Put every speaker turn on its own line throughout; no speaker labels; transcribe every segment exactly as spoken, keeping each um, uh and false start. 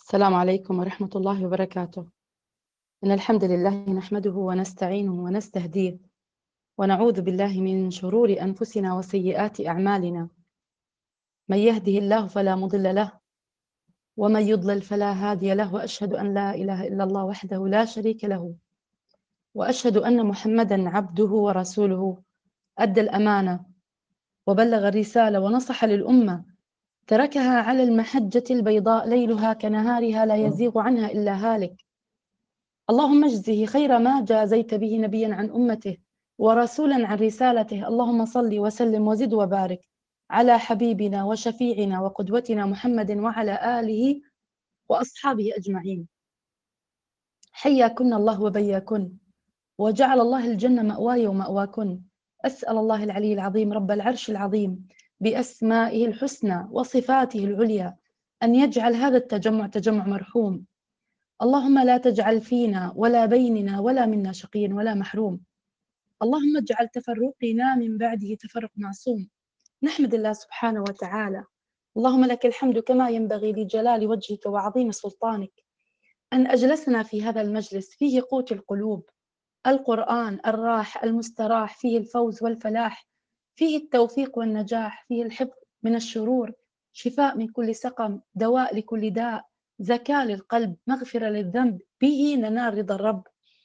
السلام عليكم ورحمة الله وبركاته. إن الحمد لله نحمده ونستعينه ونستهديه ونعوذ بالله من شرور أنفسنا وسيئات أعمالنا. من يهده الله فلا مضل له ومن يضلل فلا هادي له، وأشهد أن لا إله إلا الله وحده لا شريك له، وأشهد أن محمدا عبده ورسوله. أدى الأمانة وبلغ الرسالة ونصح للأمة، تركها على المحجة البيضاء ليلها كنهارها لا يزيغ عنها إلا هالك. اللهم اجزه خير ما جازيت به نبيا عن أمته ورسولا عن رسالته. اللهم صل وسلم وزد وبارك على حبيبنا وشفيعنا وقدوتنا محمد وعلى آله وأصحابه أجمعين. حياكن الله وبياكن، وجعل الله الجنة مأواي ومأواكن. أسأل الله العلي العظيم رب العرش العظيم بأسمائه الحسنى وصفاته العليا أن يجعل هذا التجمع تجمع مرحوم. اللهم لا تجعل فينا ولا بيننا ولا منا شقي ولا محروم. اللهم اجعل تفرقنا من بعده تفرق معصوم. نحمد الله سبحانه وتعالى. اللهم لك الحمد كما ينبغي لجلال وجهك وعظيم سلطانك، أن أجلسنا في هذا المجلس فيه قوت القلوب، القرآن الراح المستراح، فيه الفوز والفلاح، فيه التوفيق والنجاح، فيه الحفظ من الشرور، شفاء من كل سقم، دواء لكل داء، زكاة للقلب، مغفرة للذنب، به ننال رضا الرب.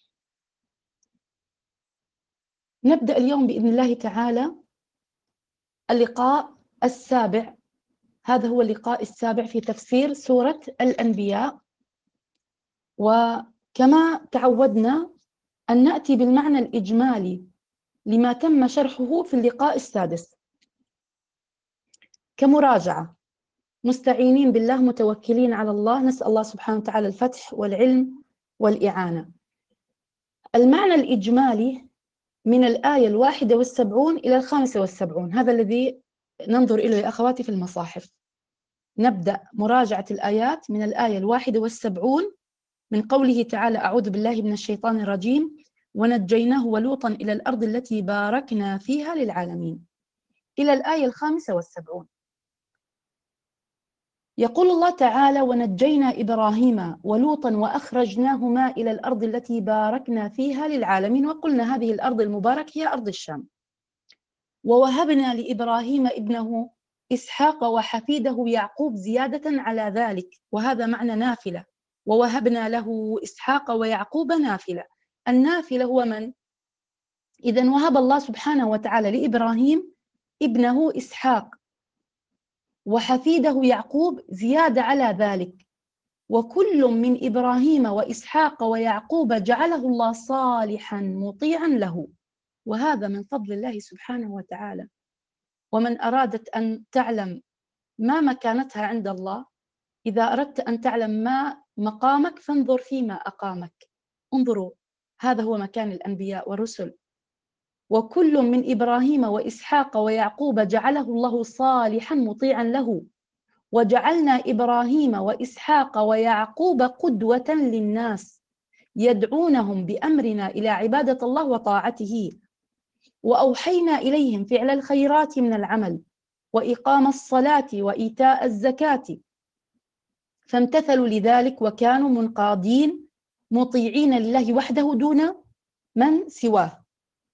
نبدأ اليوم بإذن الله تعالى اللقاء السابع. هذا هو اللقاء السابع في تفسير سورة الأنبياء، وكما تعودنا أن نأتي بالمعنى الإجمالي لما تم شرحه في اللقاء السادس كمراجعة، مستعينين بالله متوكلين على الله، نسأل الله سبحانه وتعالى الفتح والعلم والإعانة. المعنى الإجمالي من الآية الواحدة والسبعون إلى الخامسة والسبعون، هذا الذي ننظر إليه يا أخواتي في المصاحف. نبدأ مراجعة الآيات من الآية الواحدة والسبعون من قوله تعالى: أعوذ بالله من الشيطان الرجيم، ونجيناه ولوطا إلى الأرض التي باركنا فيها للعالمين، إلى الآية الخامسة والسبعون. يقول الله تعالى: ونجينا إبراهيم ولوطا وأخرجناهما إلى الأرض التي باركنا فيها للعالمين. وقلنا هذه الأرض المبارك هي أرض الشام. ووهبنا لإبراهيم ابنه إسحاق وحفيده يعقوب زيادة على ذلك، وهذا معنى نافلة. ووهبنا له إسحاق ويعقوب نافلة. النافلة هو من؟ إذن وهب الله سبحانه وتعالى لإبراهيم ابنه إسحاق وحفيده يعقوب زيادة على ذلك. وكل من إبراهيم وإسحاق ويعقوب جعله الله صالحا مطيعا له، وهذا من فضل الله سبحانه وتعالى. ومن أرادت أن تعلم ما مكانتها عند الله، إذا أردت أن تعلم ما مقامك فانظر فيما أقامك. انظروا، هذا هو مكان الأنبياء والرسل. وكل من إبراهيم وإسحاق ويعقوب جعله الله صالحا مطيعا له، وجعلنا إبراهيم وإسحاق ويعقوب قدوة للناس يدعونهم بأمرنا إلى عبادة الله وطاعته. وأوحينا إليهم فعل الخيرات من العمل وإقام الصلاة وإيتاء الزكاة، فامتثلوا لذلك وكانوا منقادين مطيعين لله وحده دون من سواه.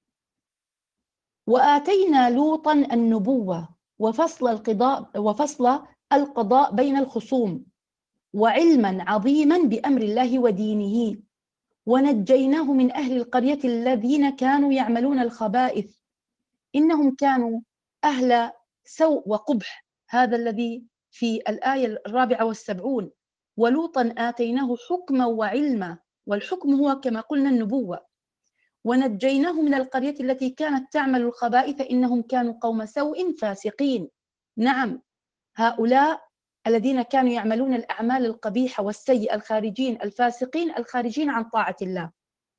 وآتينا لوطا النبوة وفصل القضاء وفصل القضاء بين الخصوم، وعلما عظيما بأمر الله ودينه. ونجيناه من أهل القرية الذين كانوا يعملون الخبائث، إنهم كانوا أهل سوء وقبح، هذا الذي في الآية الرابعة والسبعون. ولوطا آتيناه حكما وعلما، والحكم هو كما قلنا النبوة. ونجيناه من القرية التي كانت تعمل الخبائث إنهم كانوا قوم سوء فاسقين. نعم، هؤلاء الذين كانوا يعملون الأعمال القبيحة والسيئة، الخارجين الفاسقين الخارجين عن طاعة الله.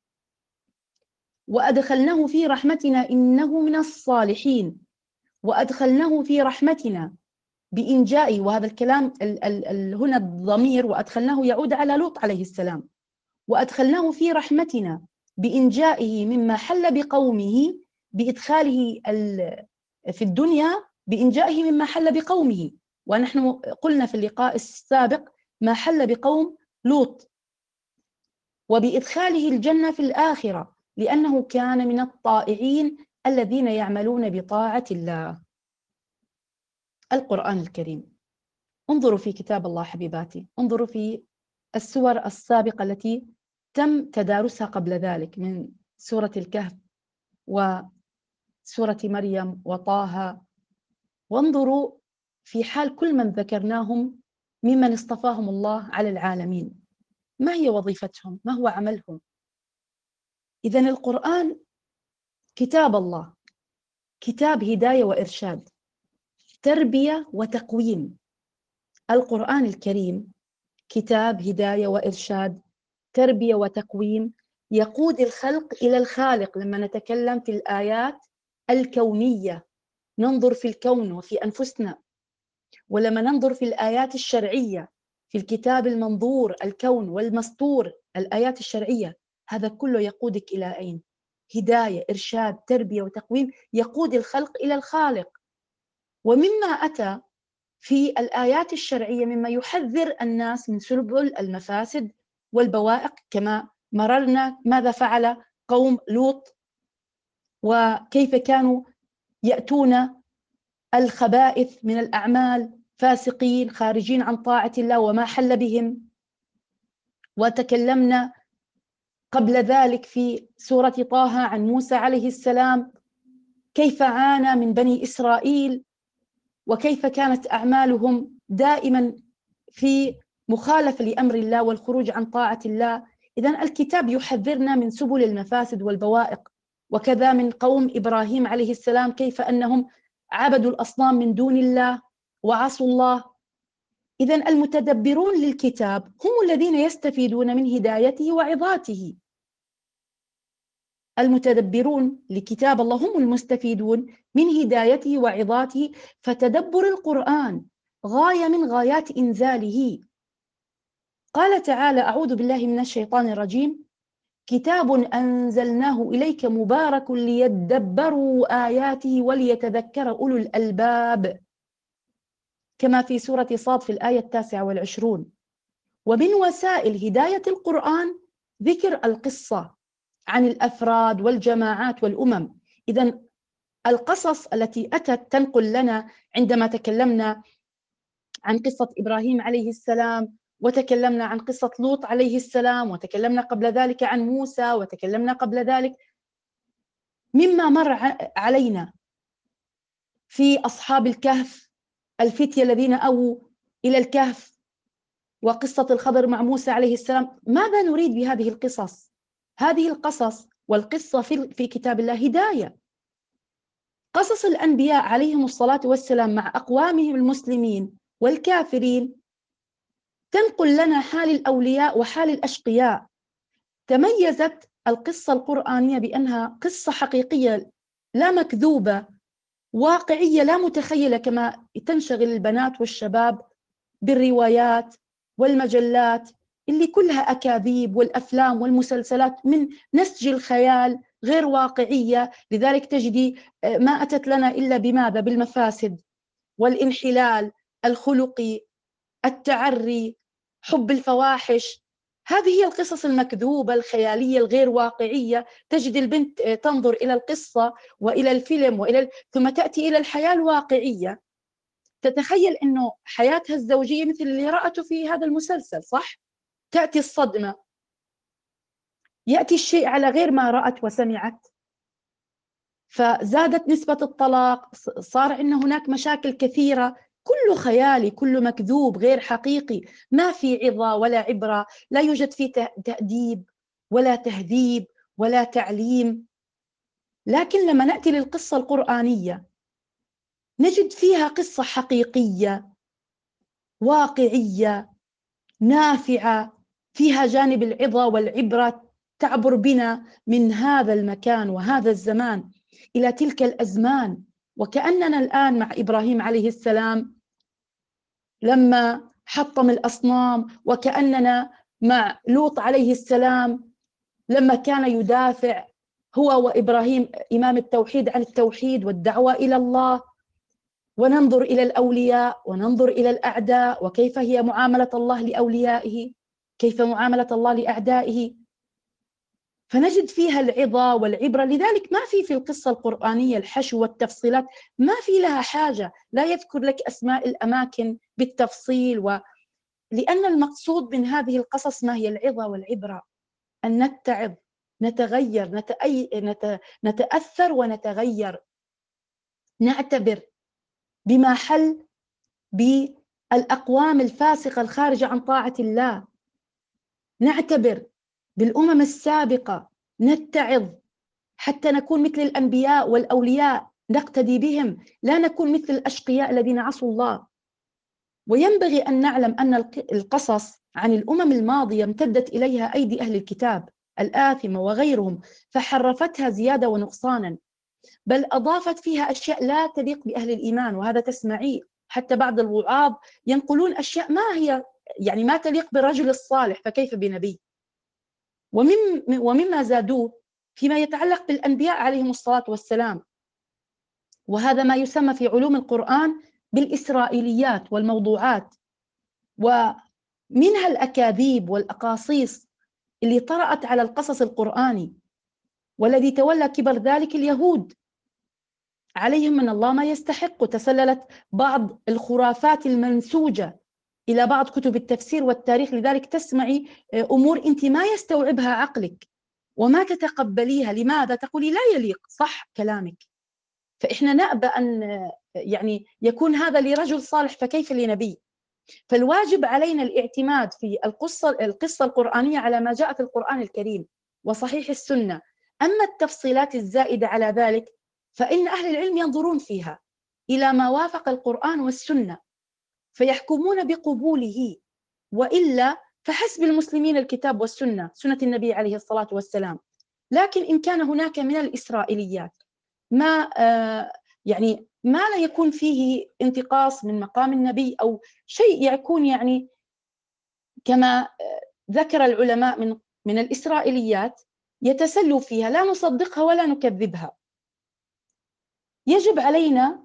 وأدخلناه في رحمتنا إنه من الصالحين. وأدخلناه في رحمتنا بإنجائه، وهذا الكلام ال ال ال هنا الضمير وأدخلناه يعود على لوط عليه السلام. وأدخلناه في رحمتنا بإنجائه مما حل بقومه، بإدخاله في الدنيا بإنجائه مما حل بقومه. ونحن قلنا في اللقاء السابق ما حل بقوم لوط وبإدخاله الجنة في الآخرة، لأنه كان من الطائعين الذين يعملون بطاعة الله. القرآن الكريم، انظروا في كتاب الله حبيباتي، انظروا في السور السابقة التي تم تدارسها قبل ذلك من سورة الكهف وسورة مريم وطه، وانظروا في حال كل من ذكرناهم ممن اصطفاهم الله على العالمين، ما هي وظيفتهم؟ ما هو عملهم؟ إذن القرآن كتاب الله، كتاب هداية وإرشاد، تربية وتقويم. القرآن الكريم كتاب هداية وإرشاد، تربية وتقويم، يقود الخلق إلى الخالق. لما نتكلم في الآيات الكونية ننظر في الكون وفي أنفسنا، ولما ننظر في الآيات الشرعية في الكتاب المنظور الكون والمسطور الآيات الشرعية، هذا كله يقودك إلى أين؟ هداية، إرشاد، تربية وتقويم، يقود الخلق إلى الخالق. ومما أتى في الآيات الشرعية مما يحذر الناس من سبل المفاسد والبوائق، كما مررنا ماذا فعل قوم لوط وكيف كانوا يأتون الخبائث من الأعمال، فاسقين خارجين عن طاعة الله وما حل بهم. وتكلمنا قبل ذلك في سورة طه عن موسى عليه السلام كيف عانى من بني إسرائيل وكيف كانت أعمالهم دائما في مخالفة لأمر الله والخروج عن طاعة الله. إذن الكتاب يحذرنا من سبل المفاسد والبوائق. وكذا من قوم إبراهيم عليه السلام كيف أنهم عبدوا الأصنام من دون الله وعصوا الله. إذن المتدبرون للكتاب هم الذين يستفيدون من هدايته وعظاته. المتدبرون لكتاب الله هم المستفيدون من هدايته وعظاته. فتدبر القرآن غاية من غايات إنزاله. قال تعالى: أعوذ بالله من الشيطان الرجيم: كتاب أنزلناه إليك مبارك ليدبروا آياته وليتذكر أولو الألباب، كما في سورة صاد في الآية التاسعة والعشرون. ومن وسائل هداية القرآن ذكر القصة عن الأفراد والجماعات والأمم. إذن القصص التي أتت تنقل لنا عندما تكلمنا عن قصة إبراهيم عليه السلام، وتكلمنا عن قصة لوط عليه السلام، وتكلمنا قبل ذلك عن موسى، وتكلمنا قبل ذلك مما مر علينا في أصحاب الكهف، الفتية الذين أووا إلى الكهف، وقصة الخضر مع موسى عليه السلام. ماذا نريد بهذه القصص؟ هذه القصص والقصة في في كتاب الله هداية. قصص الأنبياء عليهم الصلاة والسلام مع أقوامهم المسلمين والكافرين تنقل لنا حال الأولياء وحال الأشقياء. تميزت القصة القرآنية بأنها قصة حقيقية لا مكذوبة، واقعية لا متخيلة كما تنشغل البنات والشباب بالروايات والمجلات اللي كلها أكاذيب، والأفلام والمسلسلات من نسج الخيال غير واقعية. لذلك تجدي ما أتت لنا إلا بماذا؟ بالمفاسد والانحلال الخلقي، التعري، حب الفواحش. هذه هي القصص المكذوبة الخيالية الغير واقعية. تجد البنت تنظر إلى القصة وإلى الفيلم وإلى ال... ثم تأتي إلى الحياة الواقعية، تتخيل أنه حياتها الزوجية مثل اللي رأته في هذا المسلسل، صح؟ تأتي الصدمة، يأتي الشيء على غير ما رأت وسمعت، فزادت نسبة الطلاق، صار عندنا هناك مشاكل كثيرة. كله خيالي، كله مكذوب غير حقيقي، ما في عظة ولا عبرة، لا يوجد فيه تأديب ولا تهذيب ولا تعليم. لكن لما نأتي للقصة القرآنية نجد فيها قصة حقيقية واقعية نافعة، فيها جانب العظة والعبرة، تعبر بنا من هذا المكان وهذا الزمان إلى تلك الأزمان. وكأننا الآن مع إبراهيم عليه السلام لما حطم الأصنام، وكأننا مع لوط عليه السلام لما كان يدافع هو وإبراهيم إمام التوحيد عن التوحيد والدعوة إلى الله. وننظر إلى الأولياء وننظر إلى الأعداء وكيف هي معاملة الله لأوليائه، كيف معاملة الله لأعدائه، فنجد فيها العظة والعبرة. لذلك ما في في القصة القرآنية الحشو والتفصيلات، ما في لها حاجة، لا يذكر لك أسماء الأماكن بالتفصيل، و... لأن المقصود من هذه القصص ما هي العظة والعبرة، أن نتعظ، نتغير، نتأي... نت... نتأثر ونتغير، نعتبر بما حل بالأقوام الفاسقة الخارجة عن طاعة الله، نعتبر بالأمم السابقة، نتعظ حتى نكون مثل الأنبياء والأولياء، نقتدي بهم، لا نكون مثل الأشقياء الذين عصوا الله. وينبغي أن نعلم أن القصص عن الأمم الماضية امتدت إليها أيدي أهل الكتاب الآثمة وغيرهم، فحرفتها زيادة ونقصانا، بل أضافت فيها أشياء لا تليق بأهل الإيمان، وهذا تسمعيه حتى بعض الوعاظ ينقلون أشياء ما هي يعني ما تليق بالرجل الصالح، فكيف بنبي؟ ومن ومما زادوه فيما يتعلق بالأنبياء عليهم الصلاة والسلام، وهذا ما يسمى في علوم القرآن بالإسرائيليات والموضوعات، ومنها الأكاذيب والأقاصيص اللي طرأت على القصص القرآني، والذي تولى كبر ذلك اليهود عليهم من الله ما يستحق. تسللت بعض الخرافات المنسوجة إلى بعض كتب التفسير والتاريخ، لذلك تسمعي أمور أنت ما يستوعبها عقلك وما تتقبليها. لماذا؟ تقولي لا يليق، صح كلامك. فإحنا نأبى أن يعني يكون هذا لرجل صالح، فكيف لنبي؟ فالواجب علينا الاعتماد في القصة القصة القرآنية على ما جاء في القرآن الكريم وصحيح السنة. أما التفصيلات الزائدة على ذلك فإن أهل العلم ينظرون فيها إلى ما وافق القرآن والسنة فيحكمون بقبوله، وإلا فحسب المسلمين الكتاب والسنة، سنة النبي عليه الصلاة والسلام. لكن إن كان هناك من الإسرائيليات ما آه يعني ما لا يكون فيه انتقاص من مقام النبي أو شيء يكون يعني كما ذكر العلماء من من الإسرائيليات يتسلوا فيها، لا نصدقها ولا نكذبها. يجب علينا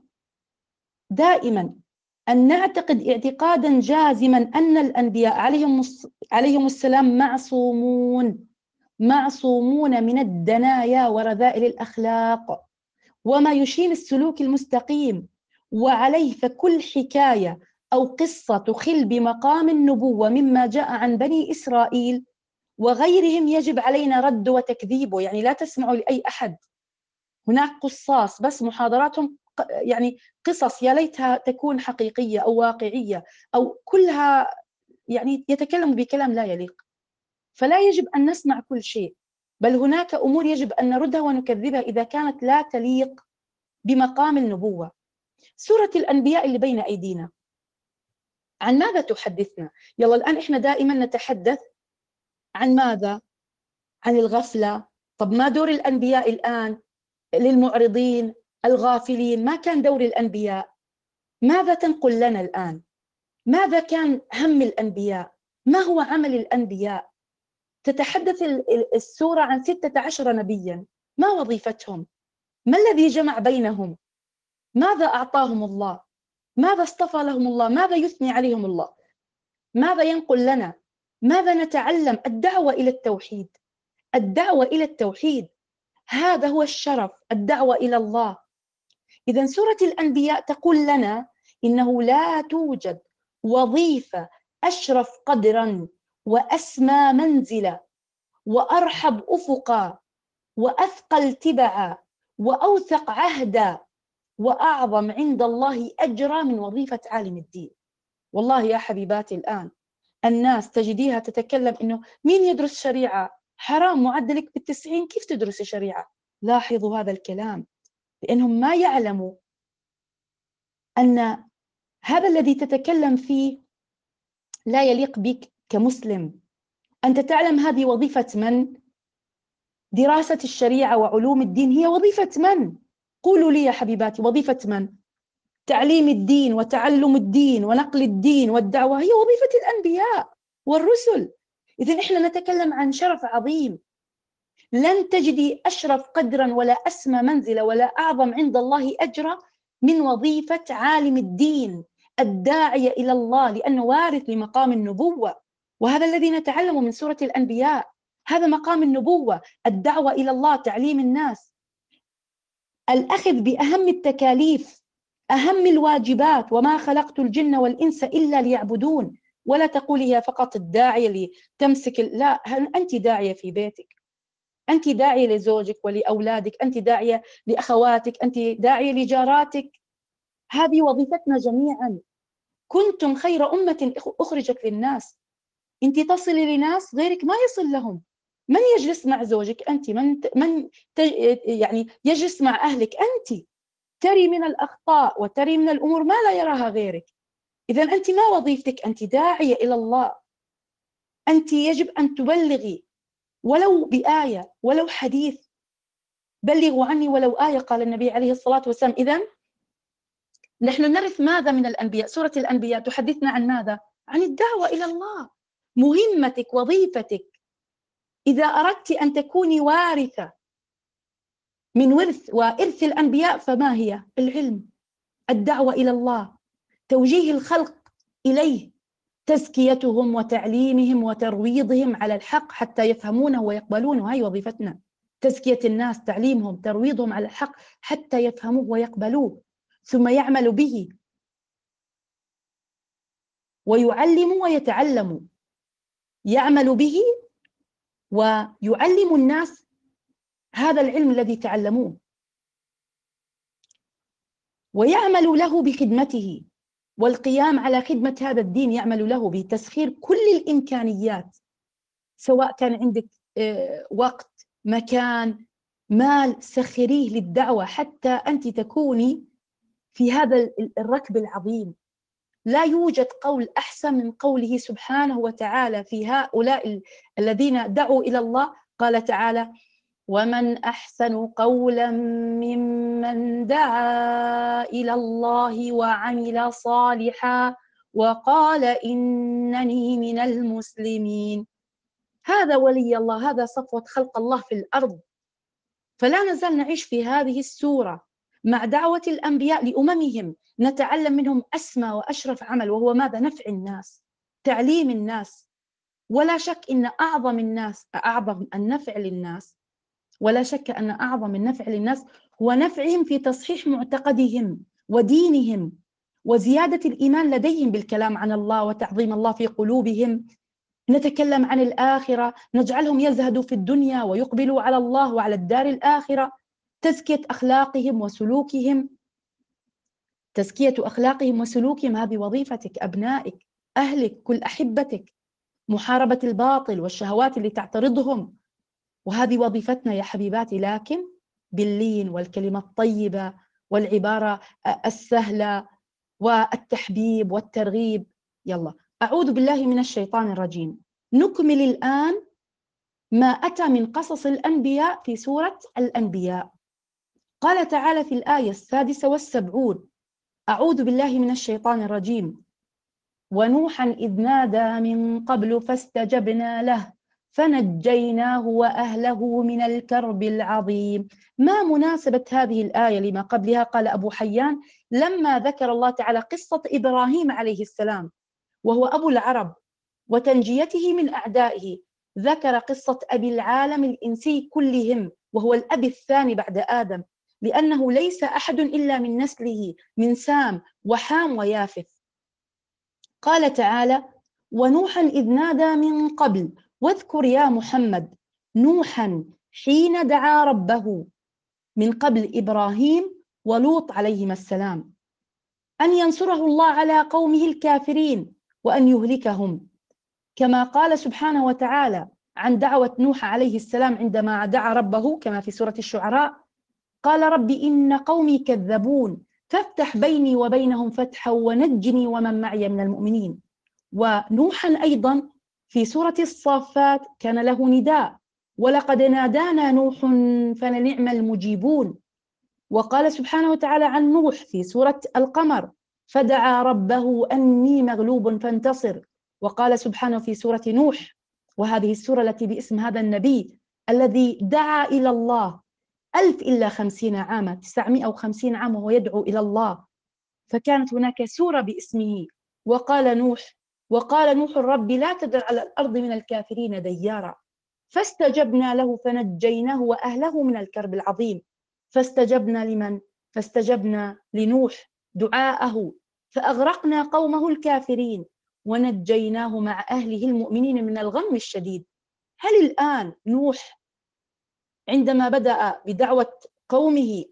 دائما أن نعتقد اعتقادا جازما أن الأنبياء عليهم عليهم السلام معصومون، معصومون من الدنايا ورذائل الأخلاق وما يشين السلوك المستقيم. وعليه فكل حكاية أو قصة تخل بمقام النبوة مما جاء عن بني إسرائيل وغيرهم يجب علينا رد وتكذيبه. يعني لا تسمعوا لأي أحد، هناك قصاص بس محاضراتهم يعني قصص يا ليتها تكون حقيقية أو واقعية أو كلها يعني يتكلم بكلام لا يليق. فلا يجب أن نسمع كل شيء، بل هناك أمور يجب أن نردها ونكذبها إذا كانت لا تليق بمقام النبوة. سورة الأنبياء اللي بين أيدينا عن ماذا تحدثنا؟ يلا الآن إحنا دائما نتحدث عن ماذا؟ عن الغفلة. طب ما دور الأنبياء الآن للمعرضين الغافلين؟ ما كان دور الأنبياء؟ ماذا تنقل لنا الآن؟ ماذا كان هم الأنبياء؟ ما هو عمل الأنبياء؟ تتحدث السورة عن ستة عشر نبيا، ما وظيفتهم؟ ما الذي جمع بينهم؟ ماذا أعطاهم الله؟ ماذا اصطفى لهم الله؟ ماذا يثني عليهم الله؟ ماذا ينقل لنا؟ ماذا نتعلم؟ الدعوة إلى التوحيد، الدعوة إلى التوحيد، هذا هو الشرف، الدعوة إلى الله. إذن سورة الأنبياء تقول لنا إنه لا توجد وظيفة أشرف قدراً وأسمى منزلة وأرحب أفقاً وأثقل تبعاً وأوثق عهداً وأعظم عند الله أجرا من وظيفة عالم الدين. والله يا حبيباتي الآن الناس تجديها تتكلم إنه مين يدرس شريعة؟ حرام، معدلك بالتسعين، كيف تدرس شريعة؟ لاحظوا هذا الكلام، لأنهم ما يعلموا أن هذا الذي تتكلم فيه لا يليق بك كمسلم. أنت تعلم هذه وظيفة من؟ دراسة الشريعة وعلوم الدين هي وظيفة من؟ قولوا لي يا حبيباتي، وظيفة من؟ تعليم الدين وتعلم الدين ونقل الدين والدعوة هي وظيفة الأنبياء والرسل. إذن إحنا نتكلم عن شرف عظيم، لن تجدي أشرف قدرا ولا أسمى منزلة ولا أعظم عند الله أجرا من وظيفة عالم الدين الداعية إلى الله، لأنه وارث لمقام النبوة، وهذا الذي نتعلمه من سورة الأنبياء. هذا مقام النبوة، الدعوة إلى الله، تعليم الناس، الأخذ بأهم التكاليف، أهم الواجبات. وما خلقت الجن والإنس إلا ليعبدون. ولا تقولي هي فقط الداعية لتمسك، لا، أنت داعية في بيتك، أنت داعية لزوجك ولأولادك، أنت داعية لأخواتك، أنت داعية لجاراتك. هذه وظيفتنا جميعا. كنتم خير أمة أخرجت للناس. أنت تصلي لناس غيرك ما يصل لهم. من يجلس مع زوجك؟ أنت. من من يعني يجلس مع أهلك؟ أنت. تري من الأخطاء وتري من الأمور ما لا يراها غيرك. إذا أنت ما وظيفتك؟ أنت داعية إلى الله. أنت يجب أن تبلغي ولو بآية، ولو حديث. بلغوا عني ولو آية، قال النبي عليه الصلاة والسلام. إذن نحن نرث ماذا من الأنبياء؟ سورة الأنبياء تحدثنا عن ماذا؟ عن الدعوة إلى الله. مهمتك، وظيفتك. إذا أردت أن تكوني وارثة من ورث وإرث الأنبياء فما هي؟ العلم، الدعوة إلى الله، توجيه الخلق إليه، تزكيتهم وتعليمهم وترويضهم على الحق حتى يفهمونه ويقبلونه. هاي وظيفتنا، تزكية الناس، تعليمهم، ترويضهم على الحق حتى يفهموه ويقبلوه، ثم يعمل به ويعلم ويتعلم. يعمل به ويعلم الناس هذا العلم الذي تعلموه، ويعمل له بخدمته والقيام على خدمة هذا الدين. يعمل له بتسخير كل الإمكانيات، سواء كان عندك وقت، مكان، مال، سخريه للدعوة حتى أنت تكوني في هذا الركب العظيم. لا يوجد قول أحسن من قوله سبحانه وتعالى في هؤلاء الذين دعوا إلى الله. قال تعالى: ومن أحسن قولا ممن دعا إلى الله وعمل صالحا وقال إنني من المسلمين. هذا ولي الله، هذا صفوة خلق الله في الأرض. فلا نزال نعيش في هذه السورة مع دعوة الأنبياء لأممهم، نتعلم منهم أسمى وأشرف عمل، وهو ماذا؟ نفع الناس، تعليم الناس. ولا شك إن أعظم الناس، أعظم النفع للناس، ولا شك أن أعظم النفع للناس هو نفعهم في تصحيح معتقدهم ودينهم وزيادة الإيمان لديهم بالكلام عن الله وتعظيم الله في قلوبهم. نتكلم عن الآخرة، نجعلهم يزهدوا في الدنيا ويقبلوا على الله وعلى الدار الآخرة. تزكية أخلاقهم وسلوكهم، تزكية أخلاقهم وسلوكهم، هذه وظيفتك. أبنائك، أهلك، كل أحبتك. محاربة الباطل والشهوات اللي تعترضهم، وهذه وظيفتنا يا حبيباتي، لكن باللين والكلمة الطيبة والعبارة السهلة والتحبيب والترغيب. يلا، أعوذ بالله من الشيطان الرجيم. نكمل الآن ما أتى من قصص الأنبياء في سورة الأنبياء. قال تعالى في الآية السادسة والسبعون: أعوذ بالله من الشيطان الرجيم. ونوحا إذ نادى من قبل فاستجبنا له فنجيناه وأهله من الكرب العظيم. ما مناسبة هذه الآية لما قبلها؟ قال أبو حيان: لما ذكر الله تعالى قصة إبراهيم عليه السلام وهو أبو العرب وتنجيته من أعدائه، ذكر قصة أبي العالم الإنسي كلهم وهو الأب الثاني بعد آدم، لأنه ليس أحد إلا من نسله، من سام وحام ويافث. قال تعالى: ونوحا إذ نادى من قبل. واذكر يا محمد نوحا حين دعا ربه من قبل إبراهيم ولوط عليهما السلام أن ينصره الله على قومه الكافرين وأن يهلكهم، كما قال سبحانه وتعالى عن دعوة نوح عليه السلام عندما دعا ربه كما في سورة الشعراء: قال رب إن قومي كذبون فافتح بيني وبينهم فتحا ونجني ومن معي من المؤمنين. ونوحا أيضا في سورة الصافات كان له نداء: ولقد نادانا نوح فلنعم المجيبون. وقال سبحانه وتعالى عن نوح في سورة القمر: فدعا ربه أني مغلوب فانتصر. وقال سبحانه في سورة نوح، وهذه السورة التي باسم هذا النبي الذي دعا إلى الله ألف إلا خمسين عاما، تسعمائة وخمسين عام وهو يدعو إلى الله. فكانت هناك سورة باسمه. وقال نوح وقال نوح رب لا تذر على الأرض من الكافرين ديارا. فاستجبنا له فنجيناه وأهله من الكرب العظيم. فاستجبنا لمن؟ فاستجبنا لنوح دعاءه فأغرقنا قومه الكافرين ونجيناه مع أهله المؤمنين من الغم الشديد. هل الآن نوح عندما بدأ بدعوة قومه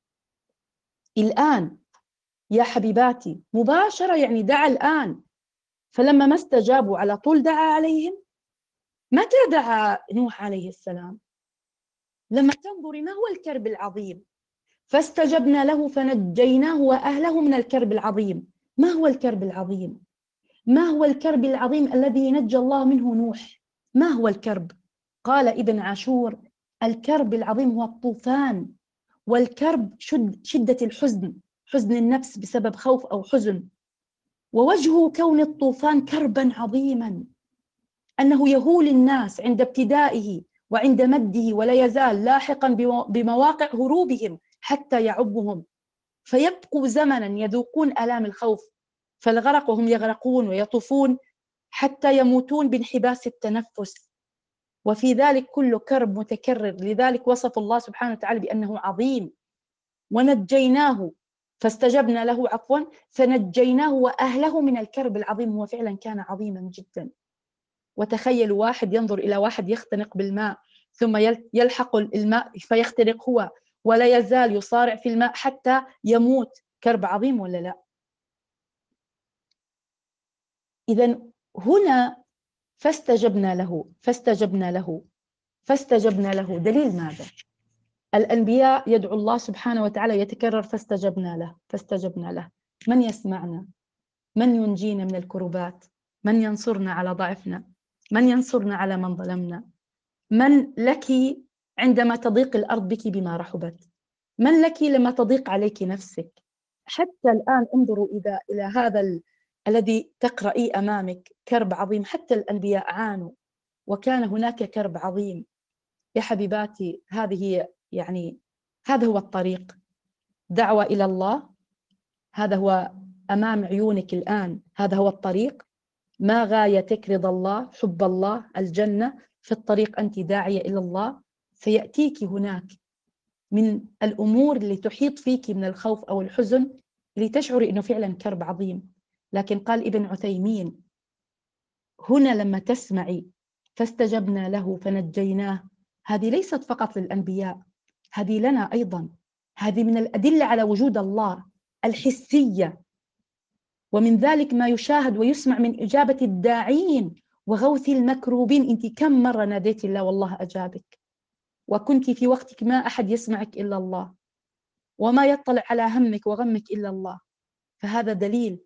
الآن يا حبيباتي مباشرة، يعني دعا الآن، فلما ما استجابوا على طول دعا عليهم؟ متى دعا نوح عليه السلام؟ لما تنظري ما هو الكرب العظيم. فاستجبنا له فنجيناه وأهله من الكرب العظيم. ما هو الكرب العظيم؟ ما هو الكرب العظيم الذي نجى الله منه نوح؟ ما هو الكرب؟ قال ابن عاشور الكرب العظيم هو الطوفان. والكرب شد شدة الحزن، حزن النفس بسبب خوف أو حزن. ووجه كون الطوفان كربا عظيما أنه يهول الناس عند ابتدائه وعند مده، ولا يزال لاحقا بمواقع هروبهم حتى يعبهم، فيبقوا زمنا يذوقون آلام الخوف، فالغرق وهم يغرقون ويطوفون حتى يموتون بانحباس التنفس. وفي ذلك كله كرب متكرر، لذلك وصف الله سبحانه وتعالى بأنه عظيم. ونجيناه فاستجبنا له عفوا فنجيناه وأهله من الكرب العظيم. هو فعلا كان عظيما جدا. وتخيلوا واحد ينظر إلى واحد يختنق بالماء ثم يلحق الماء فيختنق هو ولا يزال يصارع في الماء حتى يموت. كرب عظيم ولا لا؟ إذا هنا فاستجبنا له فاستجبنا له فاستجبنا له دليل ماذا؟ الأنبياء يدعو الله سبحانه وتعالى يتكرر فاستجبنا له فاستجبنا له. من يسمعنا؟ من ينجينا من الكربات؟ من ينصرنا على ضعفنا؟ من ينصرنا على من ظلمنا؟ من لك عندما تضيق الأرض بك بما رحبت؟ من لك لما تضيق عليك نفسك؟ حتى الآن انظروا إذا إلى هذا ال... الذي تقرأي أمامك كرب عظيم. حتى الأنبياء عانوا وكان هناك كرب عظيم. يا حبيباتي هذه يعني هذا هو الطريق، دعوة إلى الله. هذا هو أمام عيونك الآن، هذا هو الطريق. ما غايتك؟ رضا الله، حب الله، الجنة. في الطريق أنت داعية إلى الله. سيأتيك هناك من الأمور اللي تحيط فيك من الخوف أو الحزن اللي تشعري أنه فعلا كرب عظيم. لكن قال ابن عثيمين هنا لما تسمعي فاستجبنا له فنجيناه، هذه ليست فقط للأنبياء، هذه لنا أيضا. هذه من الأدلة على وجود الله الحسية. ومن ذلك ما يشاهد ويسمع من إجابة الداعين وغوث المكروبين. أنت كم مرة ناديت الله والله أجابك، وكنت في وقتك ما أحد يسمعك إلا الله، وما يطلع على همك وغمك إلا الله. فهذا دليل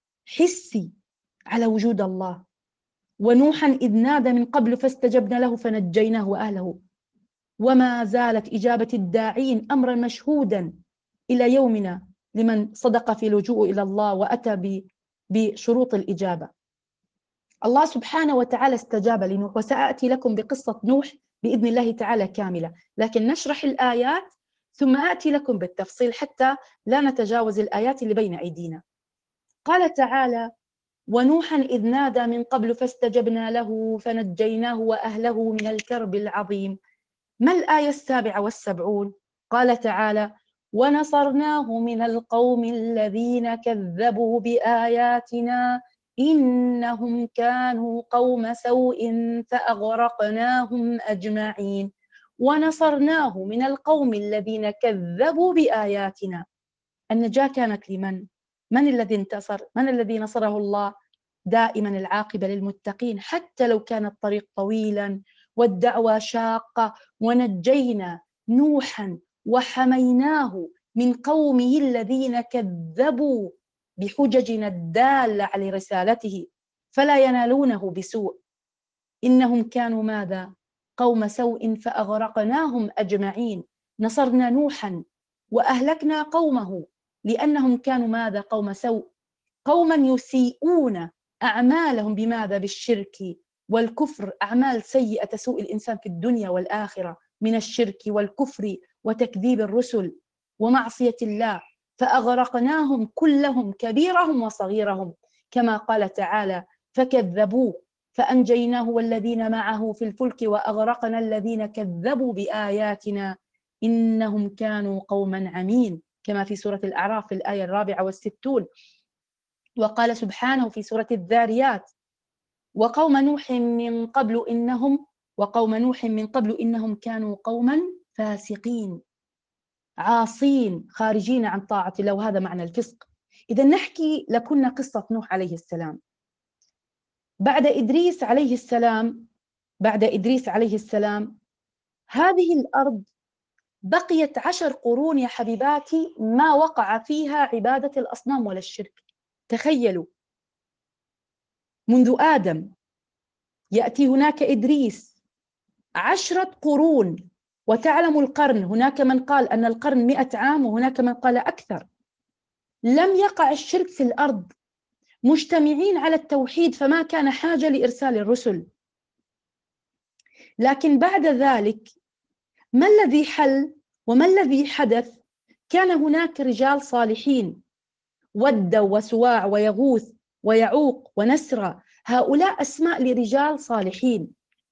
حسي على وجود الله. ونوحا إذ نادى من قبل فاستجبنا له فنجيناه وأهله. وما زالت إجابة الداعين أمرا مشهودا إلى يومنا لمن صدق في لجوء إلى الله وأتى بشروط الإجابة. الله سبحانه وتعالى استجاب لنوح، وسأأتي لكم بقصة نوح بإذن الله تعالى كاملة، لكن نشرح الآيات ثم آتي لكم بالتفصيل حتى لا نتجاوز الآيات اللي بين أيدينا. قال تعالى ونوحا إذ نادى من قبل فاستجبنا له فنجيناه وأهله من الكرب العظيم. ما الآية السابعة والسبعون؟ قال تعالى ونصرناه من القوم الذين كذبوا بآياتنا إنهم كانوا قوم سوء فأغرقناهم أجمعين. ونصرناه من القوم الذين كذبوا بآياتنا. النجاة كانت لمن؟ من الذي انتصر؟ من الذي نصره الله؟ دائما العاقبة للمتقين حتى لو كان الطريق طويلا والدعوة شاقة. ونجينا نوحا وحميناه من قومه الذين كذبوا بحججنا الدالة على رسالته فلا ينالونه بسوء. إنهم كانوا ماذا؟ قوم سوء فأغرقناهم أجمعين. نصرنا نوحا وأهلكنا قومه لأنهم كانوا ماذا؟ قوم سوء، قوما يسيئون أعمالهم بماذا؟ بالشرك والكفر. أعمال سيئة تسوء الإنسان في الدنيا والآخرة من الشرك والكفر وتكذيب الرسل ومعصية الله، فأغرقناهم كلهم كبيرهم وصغيرهم، كما قال تعالى: فكذبوه فأنجيناه والذين معه في الفلك وأغرقنا الذين كذبوا بآياتنا إنهم كانوا قوما عمين، كما في سورة الأعراف في الآية الرابعة والستون. وقال سبحانه في سورة الذاريات: وقوم نوح من قبل إنهم وقوم نوح من قبل إنهم كانوا قوما فاسقين عاصين خارجين عن طاعة الله، وهذا معنى الفسق. إذا نحكي لكنا قصة نوح عليه السلام. بعد إدريس عليه السلام بعد إدريس عليه السلام هذه الأرض بقيت عشر قرون يا حبيباتي ما وقع فيها عبادة الأصنام ولا الشرك. تخيلوا، منذ آدم يأتي هناك إدريس عشرة قرون، وتعلم القرن، هناك من قال أن القرن مئة عام وهناك من قال أكثر، لم يقع الشرك في الأرض، مجتمعين على التوحيد، فما كان حاجة لإرسال الرسل. لكن بعد ذلك ما الذي حل وما الذي حدث؟ كان هناك رجال صالحين، ود وسواع ويغوث ويعوق ونسرى، هؤلاء أسماء لرجال صالحين.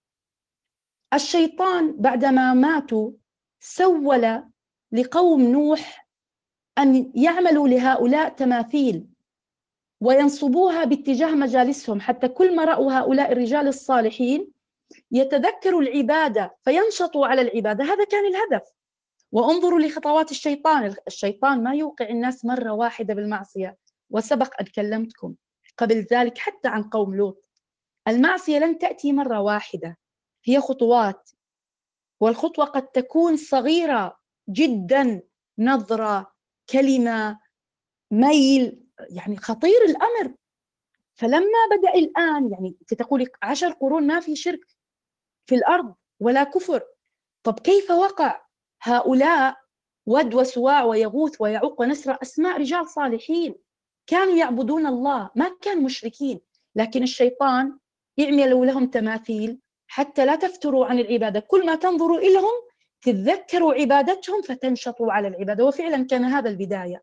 الشيطان بعدما ماتوا سول لقوم نوح أن يعملوا لهؤلاء تماثيل وينصبوها باتجاه مجالسهم، حتى كل ما رأوا هؤلاء الرجال الصالحين يتذكروا العبادة فينشطوا على العبادة. هذا كان الهدف. وانظروا لخطوات الشيطان. الشيطان ما يوقع الناس مرة واحدة بالمعصية، وسبق أن كلمتكم قبل ذلك حتى عن قوم لوط. المعصية لن تأتي مرة واحدة، هي خطوات، والخطوة قد تكون صغيرة جدا، نظرة، كلمة، ميل، يعني خطير الأمر. فلما بدأ الآن، يعني تقولي عشر قرون ما في شرك في الأرض ولا كفر، طب كيف وقع؟ هؤلاء ود وسواع ويغوث ويعوق ونسرى أسماء رجال صالحين كانوا يعبدون الله، ما كانوا مشركين، لكن الشيطان يعملوا لهم تماثيل حتى لا تفتروا عن العبادة. كل ما تنظروا إليهم تتذكروا عبادتهم فتنشطوا على العبادة. وفعلا كان هذا البداية.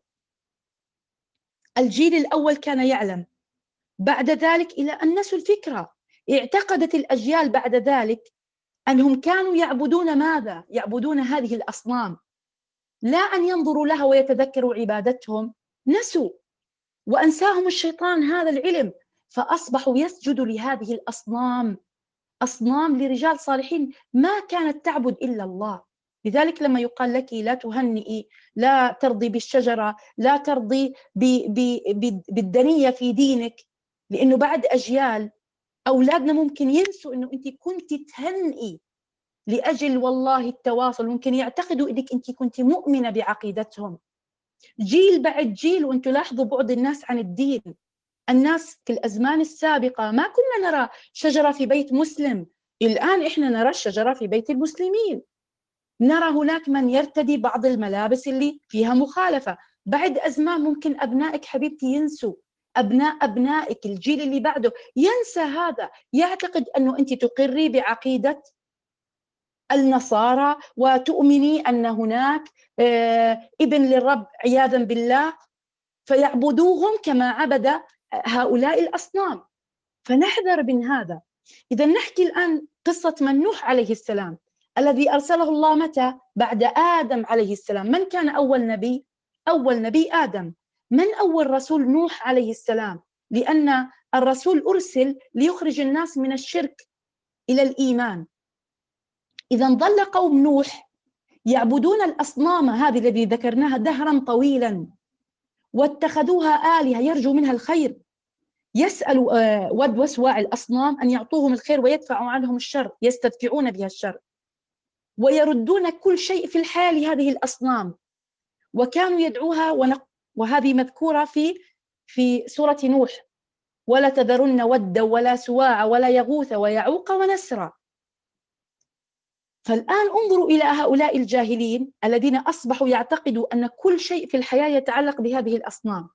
الجيل الأول كان يعلم، بعد ذلك إلى أن نسوا الفكرة، اعتقدت الأجيال بعد ذلك أنهم كانوا يعبدون ماذا؟ يعبدون هذه الأصنام، لا أن ينظروا لها ويتذكروا عبادتهم. نسوا وأنساهم الشيطان هذا العلم، فأصبحوا يسجدوا لهذه الأصنام، أصنام لرجال صالحين ما كانت تعبد إلا الله. لذلك لما يقال لك لا تهنئي، لا ترضي بالشجرة، لا ترضي بالدنية في دينك، لأنه بعد أجيال أولادنا ممكن ينسوا أنه أنت كنت تهنئي لأجل والله التواصل، ممكن يعتقدوا أنك أنت كنت مؤمنة بعقيدتهم. جيل بعد جيل، وأنتم لاحظوا بعد الناس عن الدين. الناس في الأزمان السابقة ما كنا نرى شجرة في بيت مسلم، الآن إحنا نرى الشجرة في بيت المسلمين. نرى هناك من يرتدي بعض الملابس اللي فيها مخالفة. بعد أزمان ممكن أبنائك حبيبتي ينسوا، أبناء أبنائك، الجيل اللي بعده ينسى هذا، يعتقد أنه أنت تقري بعقيدة النصارى وتؤمني أن هناك ابن للرب عياذا بالله، فيعبدوهم كما عبد هؤلاء الأصنام. فنحذر من هذا. إذا نحكي الآن قصة من نوح عليه السلام الذي أرسله الله متى؟ بعد آدم عليه السلام. من كان أول نبي؟ أول نبي آدم. من أول رسول؟ نوح عليه السلام، لأن الرسول أرسل ليخرج الناس من الشرك إلى الإيمان. إذا ظل قوم نوح يعبدون الأصنام هذه الذي ذكرناها دهرا طويلا، واتخذوها آلهة يرجو منها الخير. يسأل ود وسواع الأصنام أن يعطوهم الخير ويدفعوا عنهم الشر، يستدفعون بها الشر، ويردون كل شيء في الحياة لهذه الأصنام. وكانوا يدعوها، وهذه مذكورة في في سورة نوح: ولا تذرن ودا ولا سواع ولا يغوث ويعوق ونسرا. فالآن انظروا إلى هؤلاء الجاهلين الذين أصبحوا يعتقدوا أن كل شيء في الحياة يتعلق بهذه الأصنام،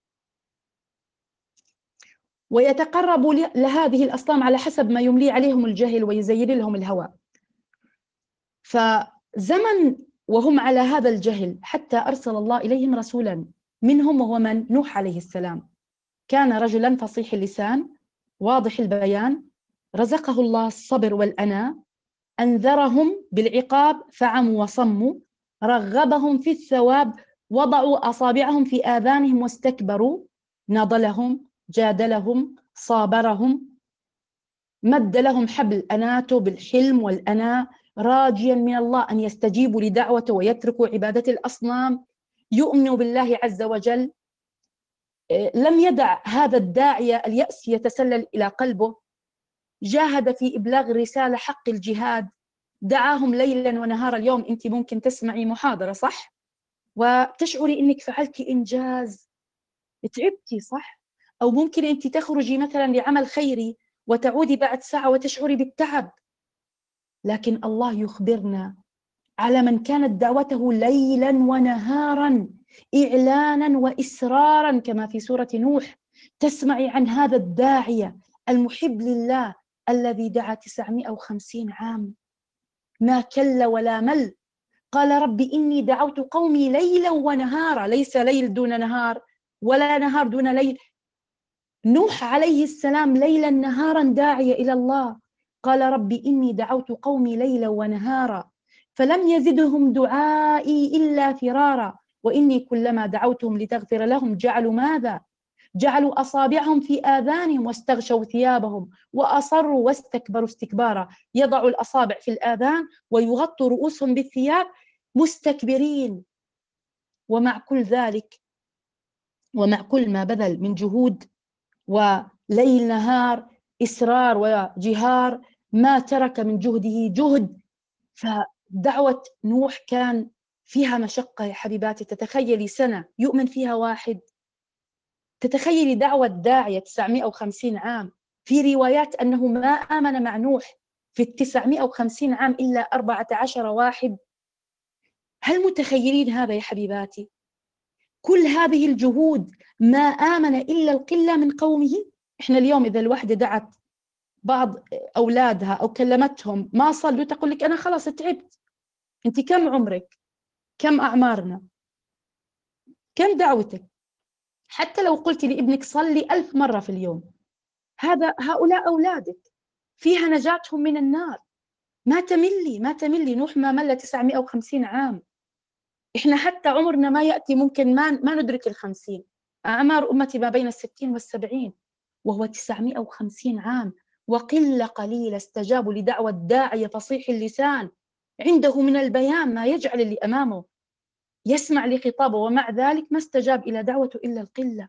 ويتقربوا لهذه الأصنام على حسب ما يملي عليهم الجهل ويزين لهم الهوى. فزمن وهم على هذا الجهل حتى أرسل الله إليهم رسولا منهم، وهو من؟ نوح عليه السلام. كان رجلا فصيح اللسان واضح البيان، رزقه الله الصبر والأناة، أنذرهم بالعقاب فعموا وصموا، رغبهم في الثواب وضعوا أصابعهم في آذانهم واستكبروا، ناضلهم، جادلهم، صابرهم، مد لهم حبل أناته بالحلم والأناة، راجيا من الله أن يستجيبوا لدعوته ويتركوا عبادة الأصنام، يؤمنوا بالله عز وجل. لم يدع هذا الداعية اليأس يتسلل إلى قلبه، جاهد في إبلاغ الرسالة حق الجهاد، دعاهم ليلا ونهارا. اليوم أنت ممكن تسمعي محاضرة صح وتشعري أنك فعلت إنجاز، تعبتي صح؟ أو ممكن أنت تخرجي مثلا لعمل خيري وتعودي بعد ساعة وتشعري بالتعب، لكن الله يخبرنا على من كانت دعوته ليلا ونهارا إعلانا وإسرارا كما في سورة نوح. تسمعي عن هذا الداعية المحب لله الذي دعا تسعمائة وخمسين عام، ما كل ولا مل، قال رب إني دعوت قومي ليلا ونهارا، ليس ليل دون نهار ولا نهار دون ليل. نوح عليه السلام ليلا نهارا داعية إلى الله، قال رب إني دعوت قومي ليلا ونهارا فلم يزدهم دعائي إلا فرارا وإني كلما دعوتهم لتغفر لهم جعلوا ماذا؟ جعلوا أصابعهم في آذانهم واستغشوا ثيابهم وأصروا واستكبروا استكبارا. يضعوا الأصابع في الآذان ويغطوا رؤوسهم بالثياب مستكبرين. ومع كل ذلك ومع كل ما بذل من جهود وليل نهار إصرار وجهار، ما ترك من جهده جهد. فدعوة نوح كان فيها مشقة يا حبيباتي. تتخيلي سنة يؤمن فيها واحد، تتخيلي دعوة داعية تسعمائة وخمسين عام. في روايات أنه ما آمن مع نوح في التسعمائة وخمسين عام إلا أربعة عشر واحد. هل متخيلين هذا يا حبيباتي؟ كل هذه الجهود ما آمن إلا القلة من قومه. إحنا اليوم إذا الوحدة دعت بعض أولادها أو كلمتهم ما صلوا تقول لك أنا خلاص تعبت. أنت كم عمرك؟ كم أعمارنا؟ كم دعوتك؟ حتى لو قلت لابنك صلي ألف مرة في اليوم، هذا هؤلاء أولادك فيها نجاتهم من النار. ما تملي ما تملي. نوح ما مل تسعمائة وخمسين عام. إحنا حتى عمرنا ما يأتي، ممكن ما ما ندرك الخمسين. أعمار أمتي ما بين الستين والسبعين، وهو تسعمائة وخمسين عام. وقلة قليلة استجابوا لدعوة داعية فصيح اللسان عنده من البيان ما يجعل اللي أمامه يسمع لخطابه، ومع ذلك ما استجاب إلى دعوته إلا القلة.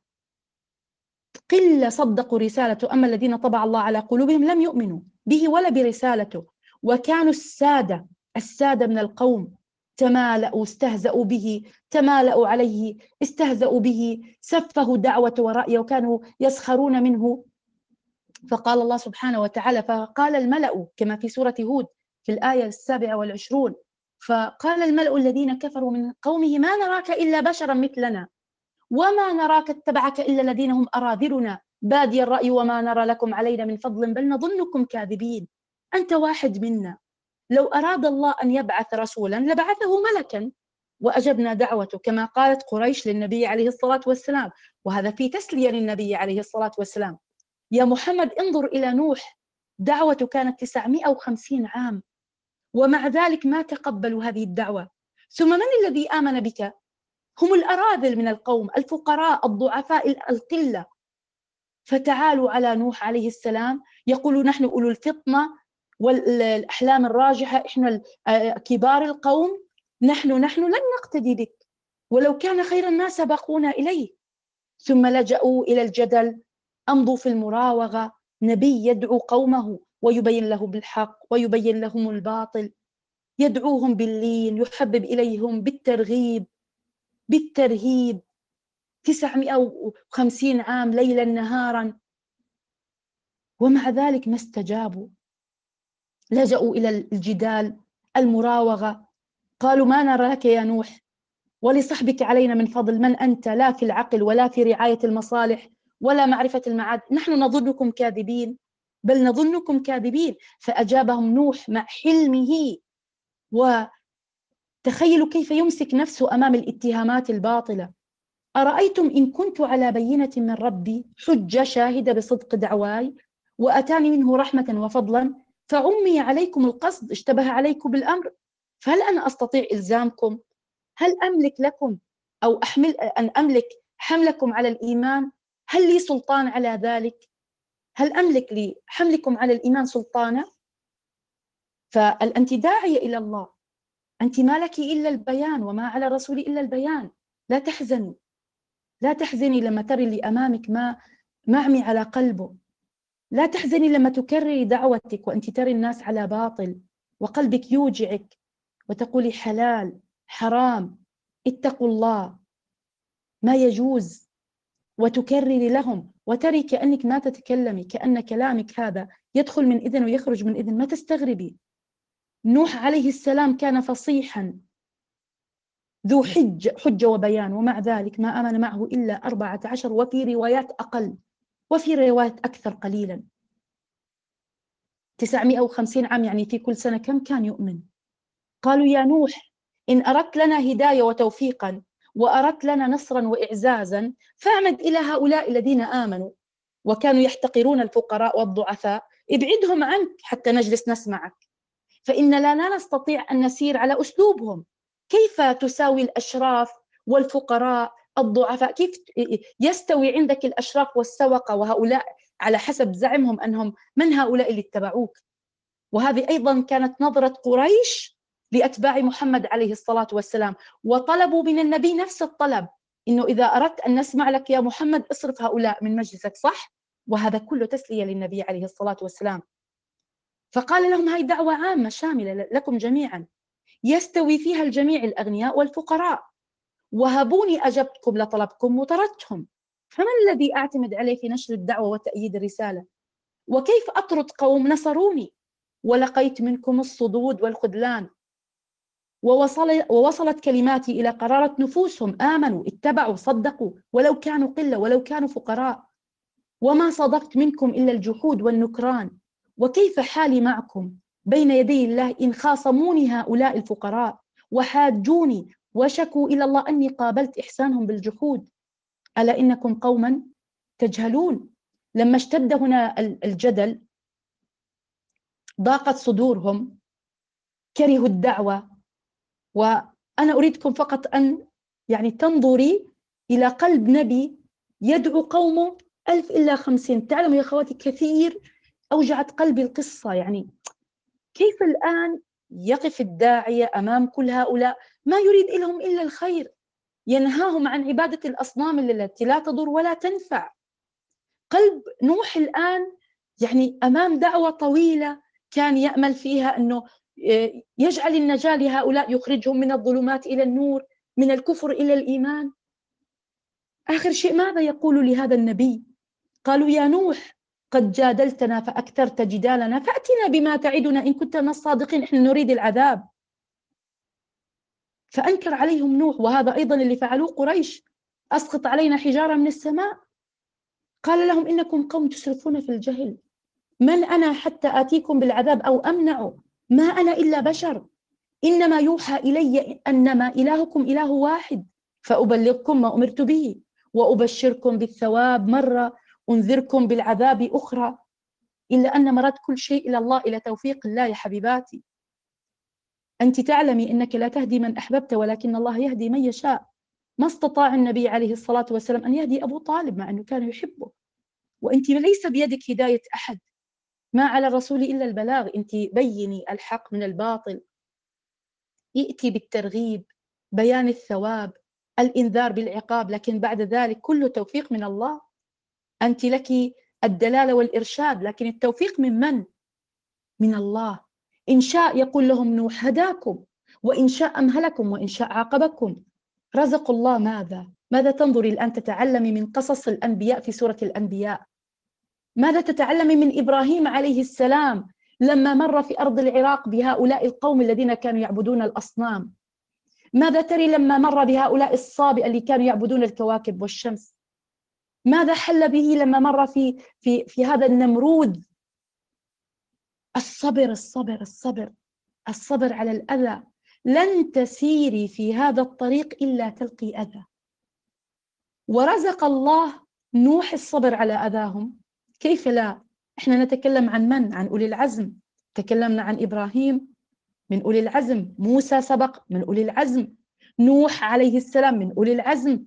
قلة صدقوا رسالته، أما الذين طبع الله على قلوبهم لم يؤمنوا به ولا برسالته. وكانوا السادة السادة من القوم تمالأوا استهزأوا به، تمالأوا عليه استهزأوا به، سفهوا دعوته ورأيه وكانوا يسخرون منه. فقال الله سبحانه وتعالى فقال الملأ كما في سورة هود في الآية السابعة والعشرون، فقال الملأ الذين كفروا من قومه ما نراك إلا بشرا مثلنا وما نراك اتبعك إلا الذين هم أراذلنا بادي الرأي وما نرى لكم علينا من فضل بل نظنكم كاذبين. أنت واحد منا، لو أراد الله أن يبعث رسولا لبعثه ملكا وأجبنا دعوته كما قالت قريش للنبي عليه الصلاة والسلام. وهذا في تسلية للنبي عليه الصلاة والسلام. يا محمد انظر إلى نوح، دعوته كانت تسعمائة وخمسين عام ومع ذلك ما تقبلوا هذه الدعوة. ثم من الذي آمن بك؟ هم الأراذل من القوم، الفقراء الضعفاء القلة. فتعالوا على نوح عليه السلام يقول نحن أولو الفطنة والأحلام الراجحة، إحنا كبار القوم، نحن نحن لن نقتدي بك ولو كان خيرا ما سبقونا إليه. ثم لجأوا إلى الجدل، أمضوا في المراوغة. نبي يدعو قومه ويبين لهم الحق ويبين لهم الباطل، يدعوهم باللين، يحبب إليهم بالترغيب بالترهيب. تسعمائة وخمسين عام ليلا نهارا ومع ذلك ما استجابوا. لجأوا إلى الجدال المراوغة. قالوا ما نرى لك يا نوح ولصحبك علينا من فضل، من أنت لا في العقل ولا في رعاية المصالح ولا معرفة المعاد، نحن نظنكم كاذبين بل نظنكم كاذبين. فأجابهم نوح مع حلمه تخيلوا كيف يمسك نفسه أمام الاتهامات الباطلة. أرأيتم إن كنت على بينة من ربي حجة شاهدة بصدق دعواي وأتاني منه رحمة وفضلا فعمي عليكم القصد اشتبه عليكم بالأمر، فهل أنا أستطيع إلزامكم؟ هل أملك لكم أو أحمل أن أملك حملكم على الإيمان؟ هل لي سلطان على ذلك؟ هل أملك لي حملكم على الإيمان سلطانا؟ فأنت داعية إلى الله، أنت ما لك إلا البيان وما على الرسول إلا البيان. لا تحزني، لا تحزني لما تري اللي أمامك ما معمي على قلبه. لا تحزني لما تكرري دعوتك وأنت تري الناس على باطل وقلبك يوجعك وتقولي حلال حرام اتقوا الله ما يجوز، وتكرري لهم وتري كأنك ما تتكلمي، كأن كلامك هذا يدخل من إذن ويخرج من إذن. ما تستغربي. نوح عليه السلام كان فصيحا ذو حجة, حجة وبيان، ومع ذلك ما آمن معه إلا أربعة عشر، وفي روايات أقل وفي روايات أكثر قليلا. تسعمائة وخمسين عام، يعني في كل سنة كم كان يؤمن؟ قالوا يا نوح إن أردت لنا هداية وتوفيقا وأردت لنا نصرا وإعزازا فاعمد إلى هؤلاء الذين آمنوا وكانوا يحتقرون الفقراء والضعفاء، ابعدهم عنك حتى نجلس نسمعك، فإننا لا نستطيع أن نسير على أسلوبهم. كيف تساوي الأشراف والفقراء الضعفاء؟ كيف يستوي عندك الأشراف والسوقة وهؤلاء على حسب زعمهم أنهم من هؤلاء اللي اتبعوك؟ وهذه أيضا كانت نظرة قريش لأتباع محمد عليه الصلاة والسلام، وطلبوا من النبي نفس الطلب، إنه إذا أردت أن نسمع لك يا محمد اصرف هؤلاء من مجلسك، صح؟ وهذا كله تسلية للنبي عليه الصلاة والسلام. فقال لهم هاي دعوة عامة شاملة لكم جميعا يستوي فيها الجميع الأغنياء والفقراء، وهبوني أجبتكم لطلبكم وطردتهم، فمن الذي أعتمد عليه في نشر الدعوة وتأييد الرسالة؟ وكيف أطرد قوم نصروني ولقيت منكم الصدود والخذلان؟ ووصل ووصلت كلماتي إلى قرارة نفوسهم، آمنوا اتبعوا صدقوا ولو كانوا قلة ولو كانوا فقراء، وما صدقت منكم إلا الجحود والنكران. وكيف حالي معكم بين يدي الله إن خاصموني هؤلاء الفقراء وحاجوني وشكوا إلى الله أني قابلت إحسانهم بالجحود؟ ألا إنكم قوما تجهلون. لما اشتد هنا الجدل ضاقت صدورهم، كرهوا الدعوة. وأنا أريدكم فقط أن يعني تنظري إلى قلب نبي يدعو قومه ألف إلا خمسين. تعلموا يا أخواتي كثير أوجعت قلبي القصة، يعني كيف الآن يقف الداعية أمام كل هؤلاء ما يريد لهم إلا الخير، ينهاهم عن عبادة الأصنام التي لا تضر ولا تنفع. قلب نوح الآن يعني أمام دعوة طويلة كان يأمل فيها أنه يجعل النجاة لهؤلاء، يخرجهم من الظلمات إلى النور، من الكفر إلى الإيمان. آخر شيء ماذا يقول لهذا النبي؟ قالوا يا نوح قد جادلتنا فأكثرت جدالنا فأتنا بما تعدنا إن كنت من الصادقين، إحنا نريد العذاب. فأنكر عليهم نوح، وهذا أيضا اللي فعلوه قريش، أسقط علينا حجارة من السماء. قال لهم إنكم قوم تسرفون في الجهل، من أنا حتى آتيكم بالعذاب أو أمنعه؟ ما أنا إلا بشر، إنما يوحى إلي أنما إلهكم إله واحد، فأبلغكم ما أمرت به وأبشركم بالثواب مرة، أنذركم بالعذاب أخرى. إلا أن مراد كل شيء إلى الله، إلى توفيق الله يا حبيباتي. أنت تعلمي أنك لا تهدي من أحببت ولكن الله يهدي من يشاء. ما استطاع النبي عليه الصلاة والسلام أن يهدي أبو طالب مع أنه كان يحبه، وأنت ليس بيدك هداية أحد، ما على الرسول إلا البلاغ. أنت بيني الحق من الباطل، ائتي بالترغيب، بيان الثواب، الإنذار بالعقاب، لكن بعد ذلك كله توفيق من الله. أنت لك الدلالة والإرشاد، لكن التوفيق من من؟ من الله. إن شاء يقول لهم نوح هداكم، وإن شاء أمهلكم، وإن شاء عاقبكم. رزق الله ماذا؟ ماذا تنظري الآن تتعلمي من قصص الأنبياء في سورة الأنبياء؟ ماذا تتعلمي من إبراهيم عليه السلام لما مر في أرض العراق بهؤلاء القوم الذين كانوا يعبدون الأصنام؟ ماذا تري لما مر بهؤلاء الصابئة اللي كانوا يعبدون الكواكب والشمس؟ ماذا حل به لما مر في في في هذا النمرود؟ الصبر الصبر الصبر الصبر على الأذى. لن تسيري في هذا الطريق إلا تلقي أذى. ورزق الله نوح الصبر على أذاهم، كيف لا؟ إحنا نتكلم عن من؟ عن أولي العزم. تكلمنا عن إبراهيم من أولي العزم، موسى سبق من أولي العزم، نوح عليه السلام من أولي العزم،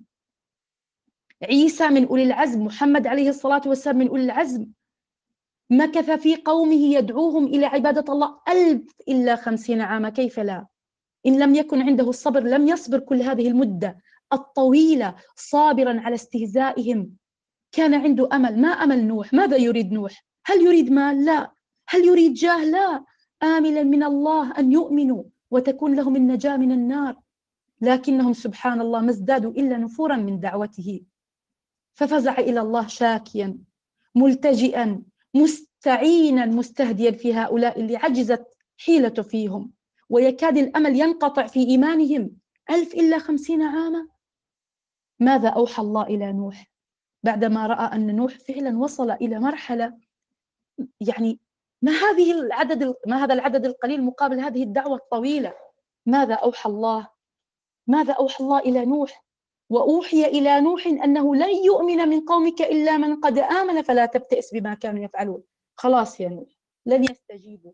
عيسى من أولي العزم، محمد عليه الصلاة والسلام من أولي العزم. مكث في قومه يدعوهم إلى عبادة الله ألف إلا خمسين عاما، كيف لا؟ إن لم يكن عنده الصبر لم يصبر كل هذه المدة الطويلة صابرا على استهزائهم. كان عنده أمل. ما أمل نوح؟ ماذا يريد نوح؟ هل يريد مال؟ لا. هل يريد جاه؟ لا. آملا من الله أن يؤمنوا وتكون لهم النجاة من النار، لكنهم سبحان الله ما ازدادوا إلا نفورا من دعوته. ففزع إلى الله شاكيا ملتجئا مستعينا مستهديا في هؤلاء اللي عجزت حيلته فيهم، ويكاد الأمل ينقطع في إيمانهم. ألف إلا خمسين عاما. ماذا أوحى الله إلى نوح بعدما رأى أن نوح فعلا وصل إلى مرحلة، يعني ما هذه العدد ما هذا العدد القليل مقابل هذه الدعوة الطويلة؟ ماذا أوحى الله؟ ماذا أوحى الله إلى نوح؟ وأوحي إلى نوح أنه لن يؤمن من قومك إلا من قد آمن فلا تبتئس بما كانوا يفعلون. خلاص يا نوح لن يستجيبوا.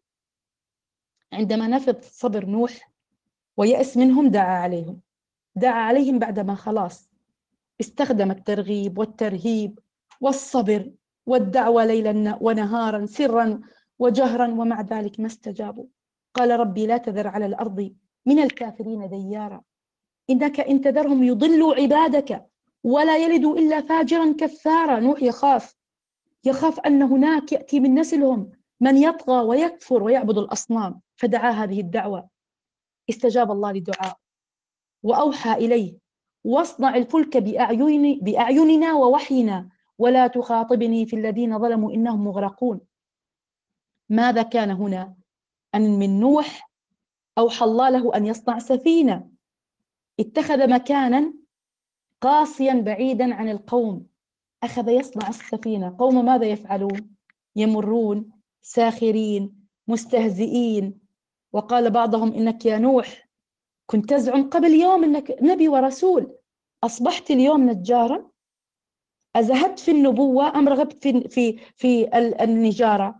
عندما نفذ صبر نوح ويأس منهم دعا عليهم، دعا عليهم بعدما خلاص استخدم الترغيب والترهيب والصبر والدعوة ليلا ونهارا سرا وجهرا، ومع ذلك ما استجابوا. قال ربي لا تذر على الأرض من الكافرين ديارا إنك إن تذرهم يضلوا عبادك ولا يلدوا إلا فاجرا كفارا. نوح يخاف، يخاف أن هناك يأتي من نسلهم من يطغى ويكفر ويعبد الأصنام، فدعا هذه الدعوة. استجاب الله لدعاء وأوحى إليه واصنع الفلك بأعين بأعيننا ووحينا ولا تخاطبني في الذين ظلموا إنهم مغرقون. ماذا كان هنا؟ أن من نوح أوحى الله له أن يصنع سفينة. اتخذ مكانا قاصيا بعيدا عن القوم، أخذ يصنع السفينة. قوم ماذا يفعلون؟ يمرون ساخرين مستهزئين. وقال بعضهم إنك يا نوح كنت تزعم قبل يوم أنك نبي ورسول، أصبحت اليوم نجارا؟ أزهدت في النبوة أم رغبت في في في النجارة؟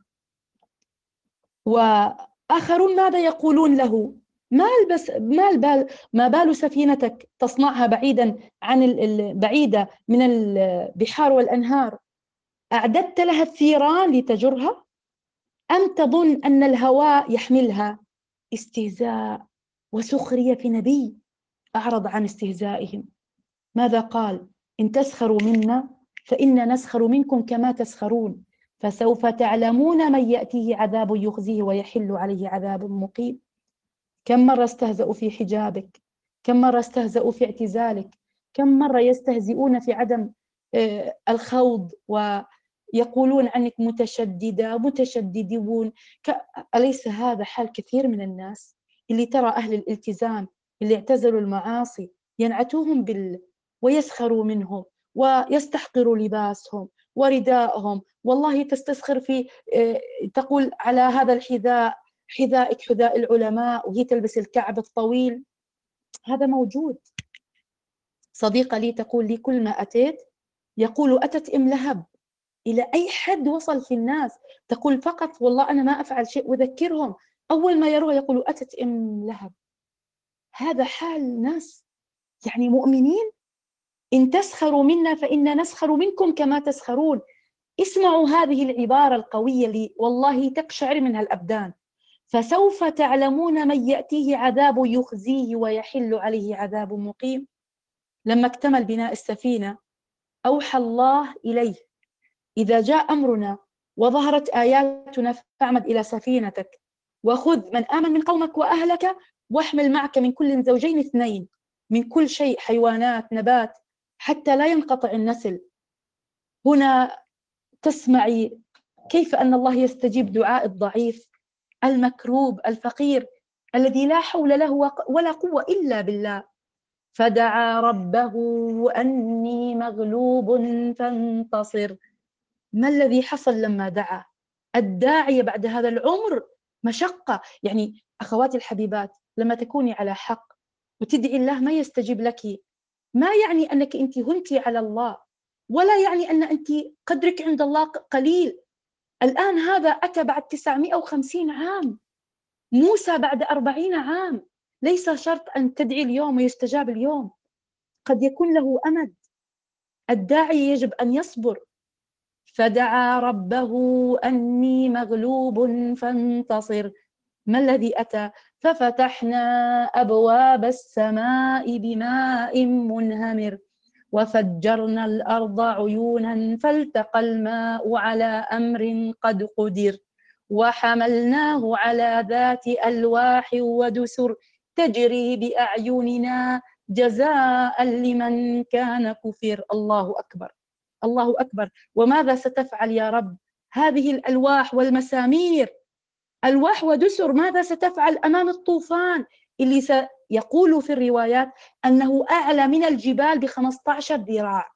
وآخرون ماذا يقولون له؟ ما البس ما البال ما بال سفينتك تصنعها بعيدا عن بعيدة من البحار والأنهار؟ أعددت لها الثيران لتجرها أم تظن أن الهواء يحملها؟ استهزاء وسخرية في نبي أعرض عن استهزائهم. ماذا قال؟ إن تسخروا منا فإنا نسخر منكم كما تسخرون فسوف تعلمون من يأتيه عذاب يخزيه ويحل عليه عذاب مقيم. كم مرة استهزأوا في حجابك، كم مرة استهزأوا في اعتزالك، كم مرة يستهزئون في عدم الخوض ويقولون عنك متشددة متشددون. أليس هذا حال كثير من الناس اللي ترى أهل الالتزام اللي اعتزلوا المعاصي ينعتوهم بال ويسخروا منهم ويستحقروا لباسهم وردائهم؟ والله تستسخر في تقول على هذا الحذاء حذائك حذاء العلماء وهي تلبس الكعب الطويل. هذا موجود. صديقة لي تقول لي كل ما أتيت يقول أتت أم لهب. إلى أي حد وصل في الناس؟ تقول فقط والله أنا ما أفعل شيء وذكرهم أول ما يروها يقولوا أتت أم لهب. هذا حال ناس يعني مؤمنين. إن تسخروا منا فإنا نسخر منكم كما تسخرون. اسمعوا هذه العبارة القوية اللي والله تقشعر منها الأبدان. فسوف تعلمون من يأتيه عذاب يخزيه ويحل عليه عذاب مقيم. لما اكتمل بناء السفينة أوحى الله إليه إذا جاء أمرنا وظهرت آياتنا فاعمد إلى سفينتك وخذ من آمن من قومك وأهلك واحمل معك من كل زوجين اثنين من كل شيء حيوانات نبات حتى لا ينقطع النسل. هنا تسمعي كيف أن الله يستجيب دعاء الضعيف المكروب الفقير الذي لا حول له ولا قوة إلا بالله. فدعا ربه أني مغلوب فانتصر. ما الذي حصل لما دعا؟ الداعية بعد هذا العمر مشقة. يعني أخواتي الحبيبات لما تكوني على حق وتدعي الله ما يستجيب لك، ما يعني أنك أنت هنتي على الله، ولا يعني أن أنت قدرك عند الله قليل. الآن هذا أتى بعد تسعمائة وخمسين عام، موسى بعد أربعين عام. ليس شرط أن تدعي اليوم ويستجاب اليوم، قد يكون له أمد. الداعي يجب أن يصبر. فدعا ربه أني مغلوب فانتصر. ما الذي أتى؟ ففتحنا أبواب السماء بماء منهمر وفجرنا الأرض عيونا فالتقى الماء على أمر قد قدر وحملناه على ذات ألواح ودسر تجري بأعيننا جزاء لمن كان كفر. الله أكبر، الله أكبر. وماذا ستفعل يا رب؟ هذه الألواح والمسامير، ألواح ودسر، ماذا ستفعل أمام الطوفان اللي سيقول في الروايات أنه أعلى من الجبال بخمسة عشر ذراع؟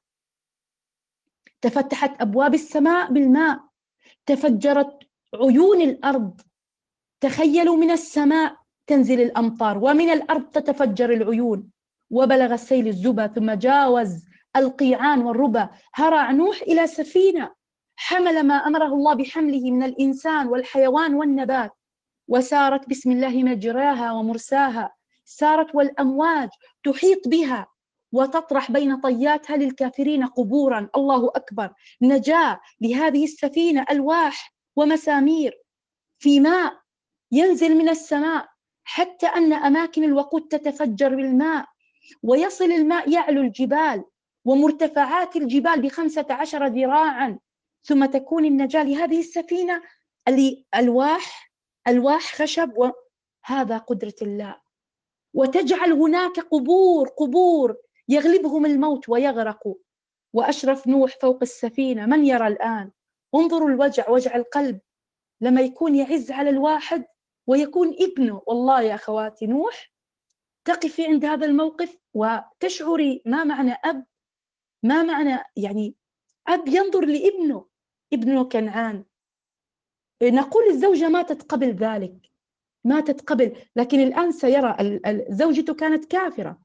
تفتحت أبواب السماء بالماء، تفجرت عيون الأرض. تخيلوا، من السماء تنزل الأمطار ومن الأرض تتفجر العيون. وبلغ السيل الزبا ثم جاوز القيعان والربا. هرع نوح إلى سفينة، حمل ما أمره الله بحمله من الإنسان والحيوان والنبات، وسارت بسم الله مجراها ومرساها. سارت والأمواج تحيط بها وتطرح بين طياتها للكافرين قبورا. الله أكبر. نجاة لهذه السفينة ألواح ومسامير في ماء ينزل من السماء، حتى أن أماكن الوقود تتفجر بالماء، ويصل الماء يعلو الجبال ومرتفعات الجبال بخمسة عشر ذراعا، ثم تكون النجاة لهذه السفينة اللي ألواح ألواح خشب، وهذا قدرة الله. وتجعل هناك قبور قبور يغلبهم الموت ويغرقوا. وأشرف نوح فوق السفينة. من يرى الآن؟ انظروا الوجع، وجع القلب لما يكون يعز على الواحد ويكون ابنه. والله يا أخواتي، نوح تقفي عند هذا الموقف وتشعري ما معنى أب، ما معنى يعني أب ينظر لابنه، ابنه كنعان. نقول الزوجة ماتت قبل ذلك، ماتت قبل، لكن الآن سيرى زوجته كانت كافرة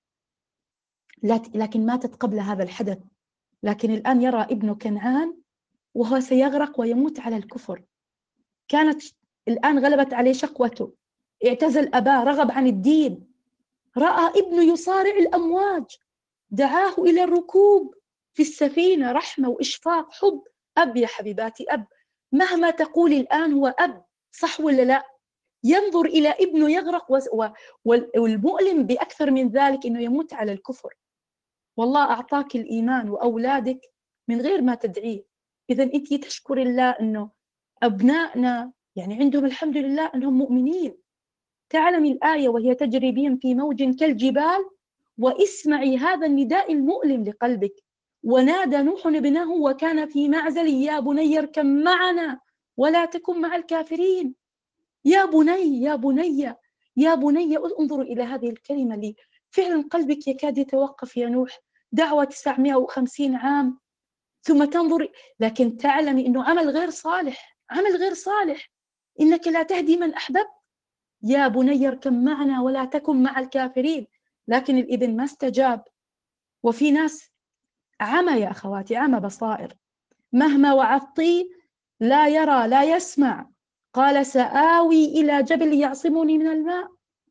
لكن ماتت قبل هذا الحدث، لكن الآن يرى ابنه كنعان وهو سيغرق ويموت على الكفر. كانت الآن غلبت عليه شقوته، اعتزل أباه، رغب عن الدين، رأى ابنه يصارع الأمواج، دعاه إلى الركوب في السفينة، رحمة وإشفاق، حب. أب يا حبيباتي، أب. مهما تقول الآن هو أب، صح ولا لا؟ ينظر إلى ابنه يغرق، والمؤلم بأكثر من ذلك إنه يموت على الكفر. والله أعطاك الإيمان وأولادك من غير ما تدعيه. إذا أنت تشكر الله أنه أبنائنا يعني عندهم الحمد لله أنهم مؤمنين. تعلمي الآية وهي تجري بهم في موج كالجبال، واسمعي هذا النداء المؤلم لقلبك. ونادى نوح ابنه وكان في معزل يا بني اركب معنا ولا تكن مع الكافرين. يا بني يا بني يا بني. انظروا إلى هذه الكلمة اللي فعلا قلبك يكاد يتوقف يا نوح. دعوة تسعمائة وخمسين عام ثم تنظر، لكن تعلمي أنه عمل غير صالح، عمل غير صالح. إنك لا تهدي من أحببت. يا بني اركب معنا ولا تكن مع الكافرين. لكن الابن ما استجاب. وفي ناس عمى يا أخواتي، عمى بصائر، مهما وعظتي لا يرى لا يسمع. قال سآوي إلى جبل يعصمني من الماء.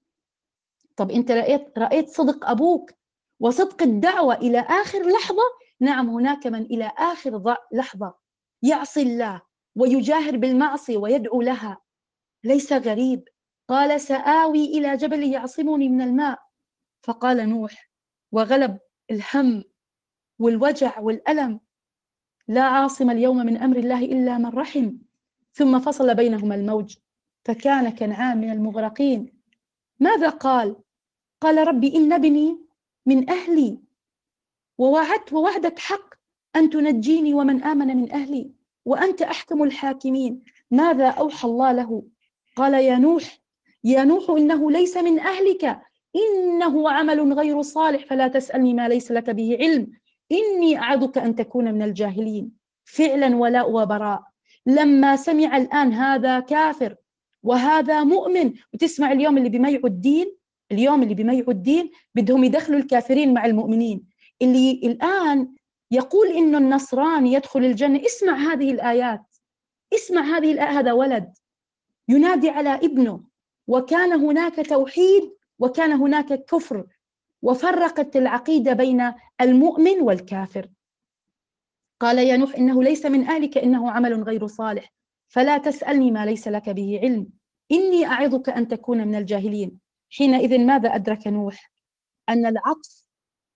طب أنت رأيت, رأيت صدق أبوك وصدق الدعوة إلى آخر لحظة؟ نعم، هناك من إلى آخر لحظة يعصي الله ويجاهر بالمعصية ويدعو لها، ليس غريب. قال سآوي إلى جبل يعصمني من الماء. فقال نوح وغلب الهم والوجع والألم: لا عاصم اليوم من أمر الله إلا من رحم. ثم فصل بينهما الموج فكان كنعان من المغرقين. ماذا قال؟ قال ربي إن ابني من أهلي ووعدت ووعدك حق أن تنجيني ومن آمن من أهلي وأنت أحكم الحاكمين. ماذا أوحى الله له؟ قال يا نوح يا نوح إنه ليس من أهلك إنه عمل غير صالح فلا تسألني ما ليس لك به علم إني أعظك أن تكون من الجاهلين. فعلا ولاء وبراء. لما سمع الآن هذا كافر وهذا مؤمن، وتسمع اليوم اللي بيميعوا الدين اليوم اللي بيميعوا الدين بدهم يدخلوا الكافرين مع المؤمنين. اللي الآن يقول إنه النصراني يدخل الجنة، اسمع هذه الآيات، اسمع هذه الآية. هذا ولد ينادي على ابنه، وكان هناك توحيد وكان هناك كفر، وفرقت العقيدة بين المؤمن والكافر. قال يا نوح إنه ليس من أهلك إنه عمل غير صالح، فلا تسألني ما ليس لك به علم، إني أعظك أن تكون من الجاهلين. حينئذ ماذا أدرك نوح؟ أن العطف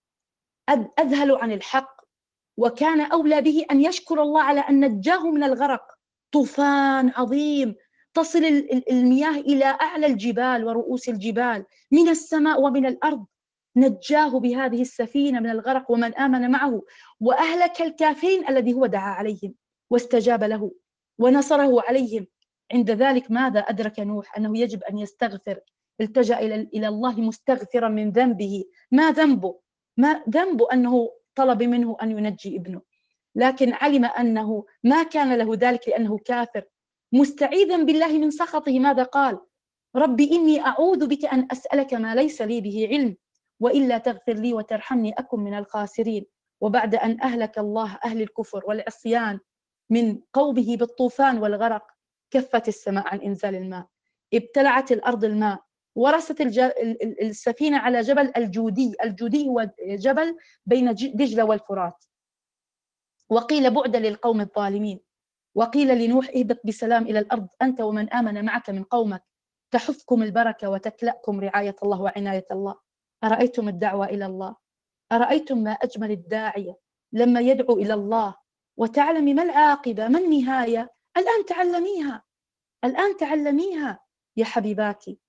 أذهل عن الحق، وكان أولى به أن يشكر الله على أن نجاه من الغرق. طوفان عظيم تصل المياه إلى أعلى الجبال ورؤوس الجبال، من السماء ومن الأرض، نجاه بهذه السفينة من الغرق ومن آمن معه، وأهلك الكافرين الذي هو دعا عليهم واستجاب له ونصره عليهم. عند ذلك ماذا أدرك نوح؟ أنه يجب أن يستغفر. التجأ إلى الله مستغفرا من ذنبه. ما ذنبه؟ ما ذنبه أنه طلب منه أن ينجي ابنه، لكن علم أنه ما كان له ذلك لأنه كافر. مستعيذا بالله من سخطه ماذا قال؟ ربي إني أعوذ بك أن أسألك ما ليس لي به علم، وإلا تغفر لي وترحمني أكن من الخاسرين. وبعد أن أهلك الله أهل الكفر والعصيان من قومه بالطوفان والغرق، كفت السماء عن إنزال الماء، ابتلعت الأرض الماء، ورست السفينة على جبل الجودي. الجودي هو جبل بين دجلة والفرات. وقيل بعدا للقوم الظالمين. وقيل لنوح اهبط بسلام إلى الأرض أنت ومن آمن معك من قومك، تحفكم البركة وتكلأكم رعاية الله وعناية الله. أرأيتم الدعوة إلى الله؟ أرأيتم ما أجمل الداعية لما يدعو إلى الله وتعلمي ما العاقبة ما النهاية؟ الآن تعلميها، الآن تعلميها يا حبيباتي.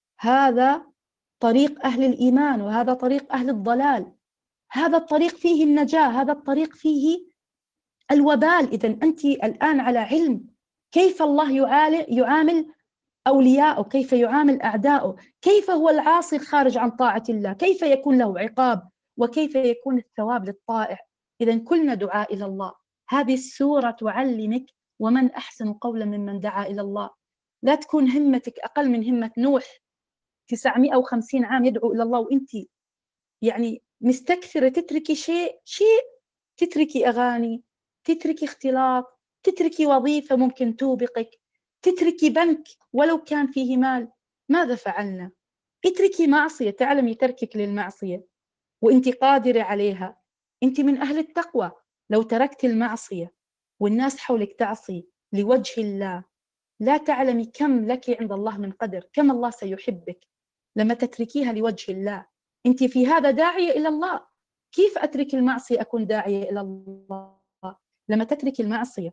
هذا طريق أهل الإيمان، وهذا طريق أهل الضلال. هذا الطريق فيه النجاة، هذا الطريق فيه الوبال. إذن أنت الآن على علم كيف الله يعامل أولياءه، كيف يعامل أعداءه، كيف هو العاصي الخارج عن طاعة الله، كيف يكون له عقاب، وكيف يكون الثواب للطائع. إذن كلنا دعاء إلى الله. هذه السورة تعلمك ومن أحسن قولا ممن دعا إلى الله. لا تكون همتك أقل من همة نوح، تسعمائة وخمسين عام يدعو إلى الله، وإنت يعني مستكثرة تتركي شيء شيء تتركي أغاني، تتركي اختلاط، تتركي وظيفة ممكن توبقك، تتركي بنك ولو كان فيه مال. ماذا فعلنا؟ اتركي معصية، تعلمي تركك للمعصية وانت قادرة عليها. انت من أهل التقوى. لو تركت المعصية والناس حولك تعصي لوجه الله، لا تعلمي كم لك عند الله من قدر، كم الله سيحبك لما تتركيها لوجه الله. انت في هذا داعية إلى الله. كيف أترك المعصية أكون داعية إلى الله؟ لما تترك المعصية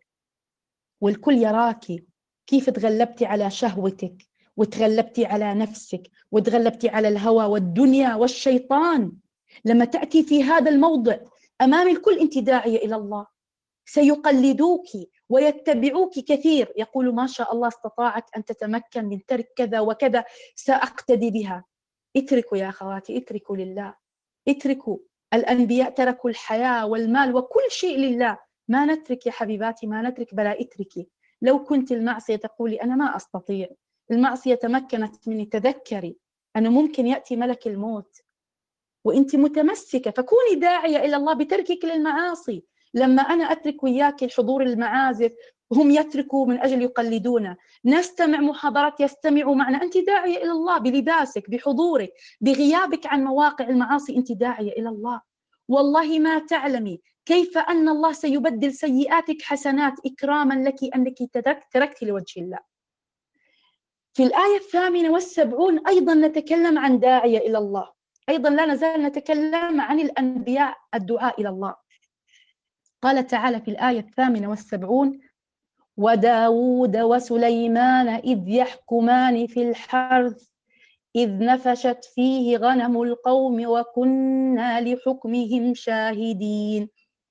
والكل يراكي كيف تغلبتي على شهوتك، وتغلبتي على نفسك، وتغلبتي على الهوى والدنيا والشيطان. لما تأتي في هذا الموضع أمام الكل أنت داعية إلى الله، سيقلدوك ويتبعوك كثير، يقول ما شاء الله استطاعت أن تتمكن من ترك كذا وكذا، سأقتدي بها. اتركوا يا أخواتي، اتركوا لله، اتركوا. الأنبياء تركوا الحياة والمال وكل شيء لله. ما نترك يا حبيباتي، ما نترك، بلا اتركي. لو كنت المعصية تقولي أنا ما أستطيع، المعصية تمكنت مني، تذكري أنه ممكن يأتي ملك الموت وأنت متمسكة، فكوني داعية إلى الله بتركك للمعاصي. لما أنا أترك وياك حضور المعازف، هم يتركوا من أجل يقلدونا، نستمع محاضرات يستمعوا معنا، أنت داعية إلى الله بلباسك، بحضورك، بغيابك عن مواقع المعاصي، أنت داعية إلى الله. والله ما تعلمي كيف أن الله سيبدل سيئاتك حسنات إكراما لك أنك تركت لوجه الله. في الآية الثامنة والسبعون أيضا نتكلم عن داعية إلى الله. أيضا لا نزال نتكلم عن الأنبياء الدعاء إلى الله. قال تعالى في الآية الثامنة والسبعون: وداود وسليمان إذ يحكمان في الحرث إذ نفشت فيه غنم القوم وكنا لحكمهم شاهدين.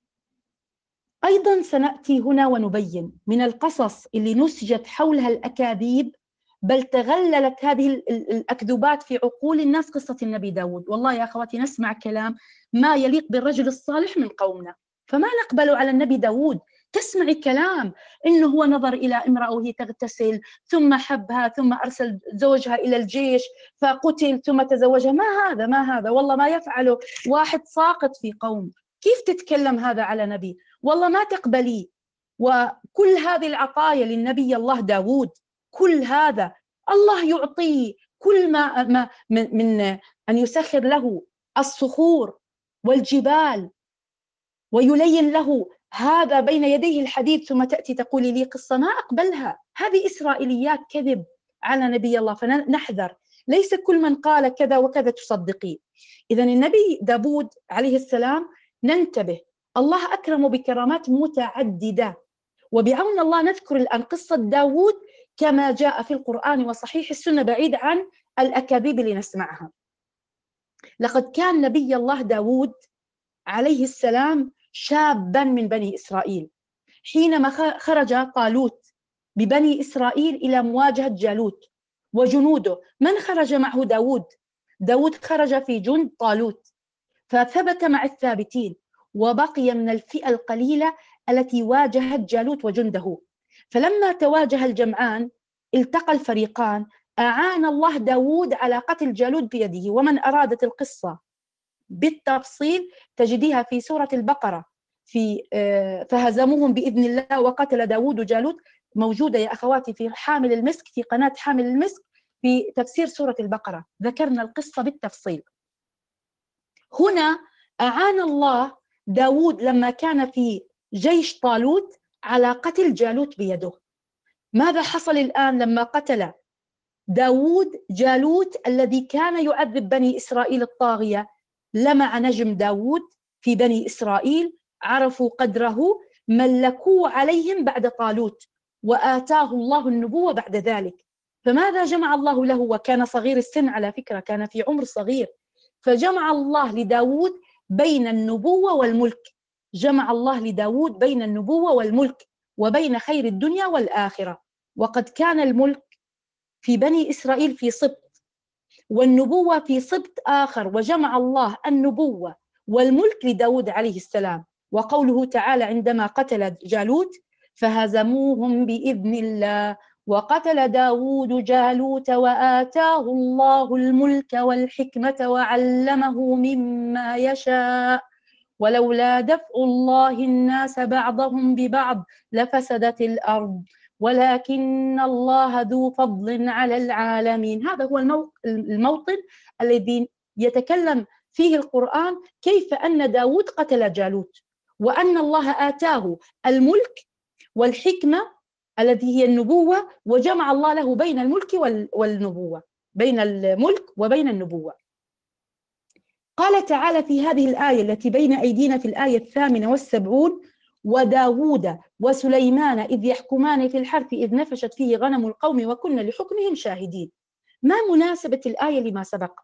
أيضا سنأتي هنا ونبين من القصص اللي نسجت حولها الأكاذيب، بل تغللت هذه الأكذوبات في عقول الناس، قصة النبي داود. والله يا أخواتي نسمع كلام ما يليق بالرجل الصالح من قومنا، فما نقبل على النبي داود تسمعي كلام إنه هو نظر إلى امرأة وهي تغتسل ثم حبها ثم أرسل زوجها إلى الجيش فقتل ثم تزوجها. ما هذا ما هذا والله ما يفعله واحد ساقط في قوم. كيف تتكلم هذا على نبي؟ والله ما تقبلي. وكل هذه العطايا للنبي الله داود، كل هذا الله يعطيه، كل ما, ما من, من أن يسخر له الصخور والجبال ويلين له هذا بين يديه الحديد، ثم تأتي تقولي لي قصة ما أقبلها. هذه إسرائيليات كذب على نبي الله، فنحذر. ليس كل من قال كذا وكذا تصدقيه. إذن النبي داود عليه السلام ننتبه، الله أكرمه بكرامات متعددة، وبعون الله نذكر الآن قصة داود كما جاء في القرآن وصحيح السنة، بعيد عن الأكاذيب اللي نسمعها. لقد كان نبي الله داود عليه السلام شابا من بني إسرائيل حينما خرج طالوت ببني إسرائيل إلى مواجهة جالوت وجنوده. من خرج معه؟ داود. داود خرج في جند طالوت، فثبت مع الثابتين وبقي من الفئة القليلة التي واجهت جالوت وجنده. فلما تواجه الجمعان التقى الفريقان، أعان الله داود على قتل جالوت بيده. ومن أرادت القصة بالتفصيل تجديها في سورة البقرة في فهزموهم بإذن الله وقتل داود جالوت، موجودة يا أخواتي في حامل المسك، في قناة حامل المسك في تفسير سورة البقرة، ذكرنا القصة بالتفصيل. هنا أعان الله داود لما كان في جيش طالوت على قتل جالوت بيده. ماذا حصل الآن لما قتل داود جالوت الذي كان يعذب بني إسرائيل الطاغية؟ لمع نجم داود في بني إسرائيل، عرفوا قدره، ملكوه عليهم بعد طالوت، وآتاه الله النبوة بعد ذلك. فماذا جمع الله له؟ وكان صغير السن على فكرة، كان في عمر صغير. فجمع الله لداود بين النبوة والملك، جمع الله لداود بين النبوة والملك وبين خير الدنيا والآخرة. وقد كان الملك في بني إسرائيل في سبط، والنبوة في سبط آخر، وجمع الله النبوة والملك لداود عليه السلام. وقوله تعالى عندما قتل جالوت فهزموهم بإذن الله وقتل داود جالوت وآتاه الله الملك والحكمة وعلمه مما يشاء ولولا دفع الله الناس بعضهم ببعض لفسدت الأرض ولكن الله ذو فضل على العالمين. هذا هو الموطن الذي يتكلم فيه القرآن كيف أن داود قتل جالوت، وأن الله آتاه الملك والحكمة التي هي النبوة، وجمع الله له بين الملك والنبوة، بين الملك وبين النبوة. قال تعالى في هذه الآية التي بين أيدينا في الآية الثامنة والسبعون: وداود وسليمان إذ يحكمان في الحرث إذ نفشت فيه غنم القوم وكنا لحكمهم شاهدين. ما مناسبة الآية لما سبق؟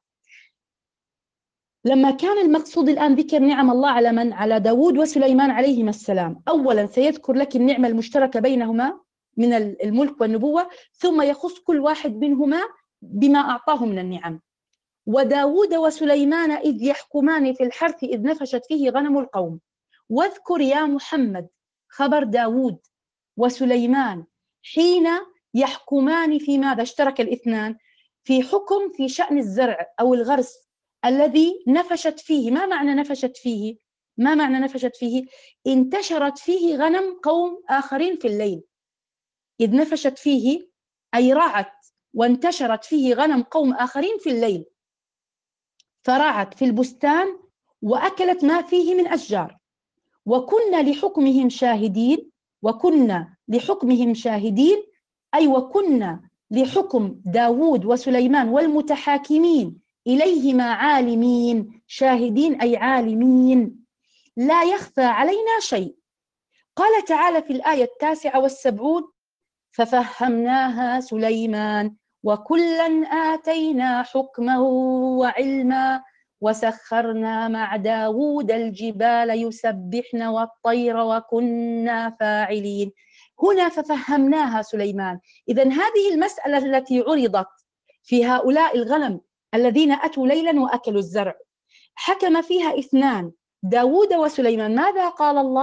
لما كان المقصود الآن ذكر نعم الله على من؟ على داود وسليمان عليهما السلام. أولا سيذكر لك النعمة المشتركة بينهما من الملك والنبوة، ثم يخص كل واحد منهما بما أعطاه من النعم. وداود وسليمان إذ يحكمان في الحرث إذ نفشت فيه غنم القوم. واذكر يا محمد خبر داود وسليمان حين يحكمان في ماذا؟ اشترك الاثنان في حكم في شأن الزرع أو الغرس الذي نفشت فيه. ما معنى نفشت فيه؟ ما معنى نفشت فيه؟ انتشرت فيه غنم قوم آخرين في الليل. إذ نفشت فيه أي رعت وانتشرت فيه غنم قوم آخرين في الليل، فرعت في البستان وأكلت ما فيه من أشجار. وكنا لحكمهم شاهدين، وكنا لحكمهم شاهدين أي وكنا لحكم داود وسليمان والمتحاكمين إليهما عالمين. شاهدين أي عالمين، لا يخفى علينا شيء. قال تعالى في الآية التاسعة والسبعون: ففهمناها سليمان وكلا آتينا حكما وعلما وسخرنا مع داود الجبال يسبحن والطير وكنا فاعلين. هنا ففهمناها سليمان. إذن هذه المسألة التي عرضت في هؤلاء الغنم الذين أتوا ليلا وأكلوا الزرع حكم فيها اثنان، داود وسليمان. ماذا قال الله؟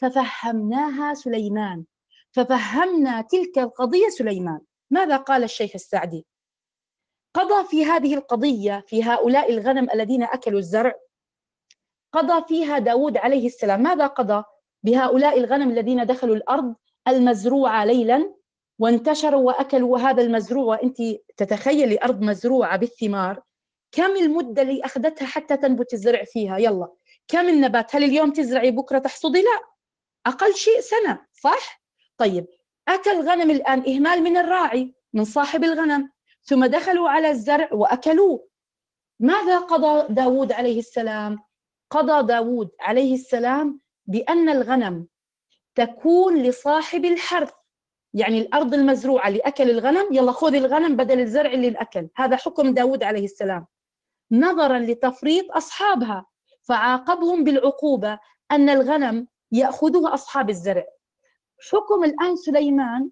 ففهمناها سليمان، ففهمنا تلك القضية سليمان. ماذا قال الشيخ السعدي؟ قضى في هذه القضية، في هؤلاء الغنم الذين أكلوا الزرع، قضى فيها داود عليه السلام. ماذا قضى بهؤلاء الغنم الذين دخلوا الأرض المزروعة ليلا وانتشروا وأكلوا هذا المزروع؟ وأنت تتخيلي أرض مزروعة بالثمار، كم المدة اللي أخذتها حتى تنبت الزرع فيها؟ يلا، كم النبات؟ هل اليوم تزرعي بكرة تحصدي؟ لا، أقل شيء سنة، صح؟ طيب، أكل الغنم الآن إهمال من الراعي، من صاحب الغنم، ثم دخلوا على الزرع وأكلوه. ماذا قضى داود عليه السلام؟ قضى داود عليه السلام بأن الغنم تكون لصاحب الحرث، يعني الأرض المزروعة اللي أكل الغنم، يلا خذ الغنم بدل الزرع اللي الأكل. هذا حكم داود عليه السلام نظرا لتفريط أصحابها، فعاقبهم بالعقوبة أن الغنم يأخذها أصحاب الزرع. حكم الآن سليمان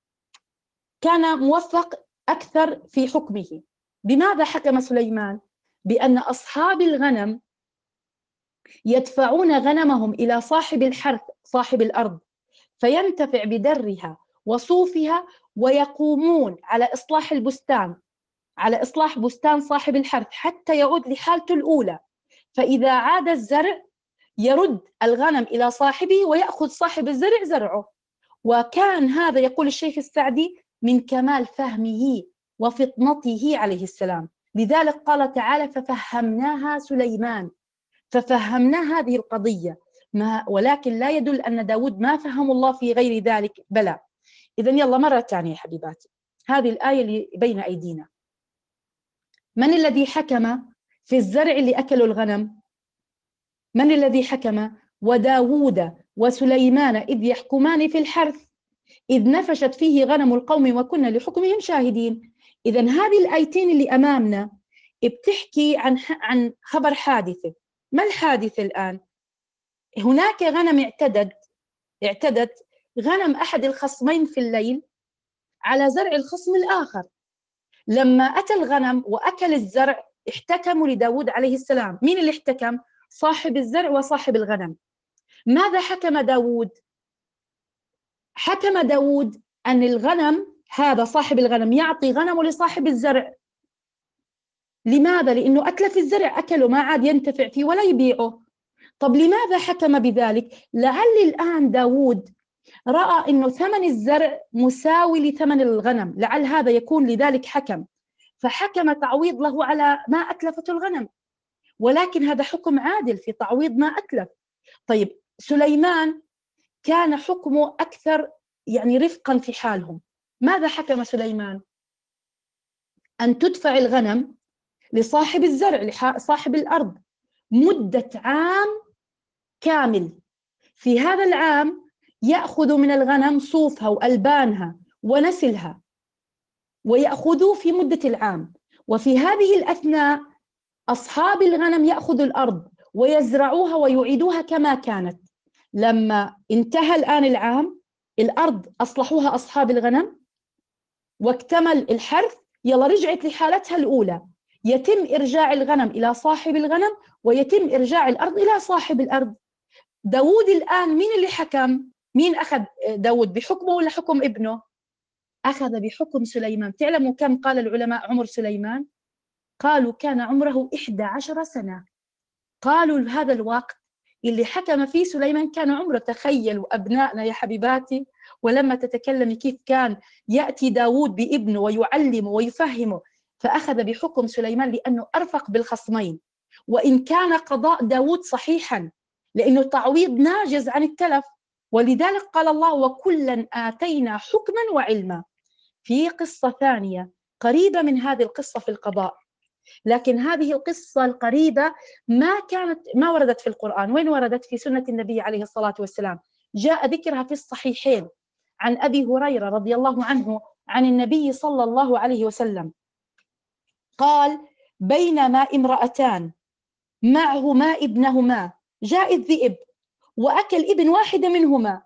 كان موفق أكثر في حكمه. بماذا حكم سليمان؟ بأن أصحاب الغنم يدفعون غنمهم إلى صاحب الحرث، صاحب الأرض، فينتفع بدرها وصوفها، ويقومون على إصلاح البستان، على إصلاح بستان صاحب الحرث حتى يعود لحالته الأولى. فإذا عاد الزرع يرد الغنم إلى صاحبه ويأخذ صاحب الزرع زرعه. وكان هذا، يقول الشيخ السعدي، من كمال فهمه وفطنته عليه السلام. لذلك قال تعالى: ففهمناها سليمان، ففهمنا هذه القضية. ما ولكن لا يدل أن داود ما فهم الله في غير ذلك، بلى. إذن يلا مرة ثانية حبيباتي، هذه الآية اللي بين أيدينا، من الذي حكم في الزرع اللي أكلوا الغنم؟ من الذي حكم؟ وداود وسليمان إذ يحكمان في الحرث إذ نفشت فيه غنم القوم وكنا لحكمهم شاهدين. إذن هذه الآيتين اللي أمامنا بتحكي عن عن خبر حادثة. ما الحادثة الآن؟ هناك غنم اعتدت اعتدت غنم أحد الخصمين في الليل على زرع الخصم الآخر. لما أتى الغنم وأكل الزرع احتكموا لداود عليه السلام. مين اللي احتكم؟ صاحب الزرع وصاحب الغنم. ماذا حكم داود؟ حكم داود أن الغنم، هذا صاحب الغنم يعطي غنمه لصاحب الزرع. لماذا؟ لأنه أتلف الزرع، أكله ما عاد ينتفع فيه ولا يبيعه. طب لماذا حكم بذلك؟ لعل الآن داود رأى أنه ثمن الزرع مساوي لثمن الغنم، لعل هذا يكون لذلك حكم، فحكم تعويض له على ما أتلفته الغنم. ولكن هذا حكم عادل في تعويض ما أتلف. طيب، سليمان كان حكمه أكثر يعني رفقا في حالهم. ماذا حكم سليمان؟ أن تدفع الغنم لصاحب الزرع، لصاحب الأرض، مدة عام كامل. في هذا العام يأخذ من الغنم صوفها وألبانها ونسلها، ويأخذوا في مدة العام. وفي هذه الأثناء أصحاب الغنم يأخذوا الأرض ويزرعوها ويعيدوها كما كانت. لما انتهى الآن العام، الأرض أصلحوها أصحاب الغنم واكتمل الحرث، يلا رجعت لحالتها الأولى، يتم إرجاع الغنم إلى صاحب الغنم ويتم إرجاع الأرض إلى صاحب الأرض. داود الآن مين اللي حكم؟ مين أخذ داود بحكمه ولا حكم ابنه؟ أخذ بحكم سليمان. تعلموا كم قال العلماء عمر سليمان؟ قالوا كان عمره إحدى عشر سنة. قالوا هذا الوقت اللي حكم فيه سليمان كان عمره، تخيلوا أبنائنا يا حبيباتي، ولما تتكلمي كيف كان يأتي داود بابنه ويعلمه ويفهمه. فأخذ بحكم سليمان لأنه أرفق بالخصمين، وإن كان قضاء داود صحيحا لأنه تعويض ناجز عن التلف. ولذلك قال الله: وكلا آتينا حكما وعلما. في قصة ثانية قريبة من هذه القصة في القضاء، لكن هذه القصة القريبة ما كانت ما وردت في القرآن. وين وردت؟ في سنة النبي عليه الصلاة والسلام. جاء ذكرها في الصحيحين عن أبي هريرة رضي الله عنه عن النبي صلى الله عليه وسلم قال: بينما امرأتان معهما ابنهما جاء الذئب وأكل ابن واحدة منهما.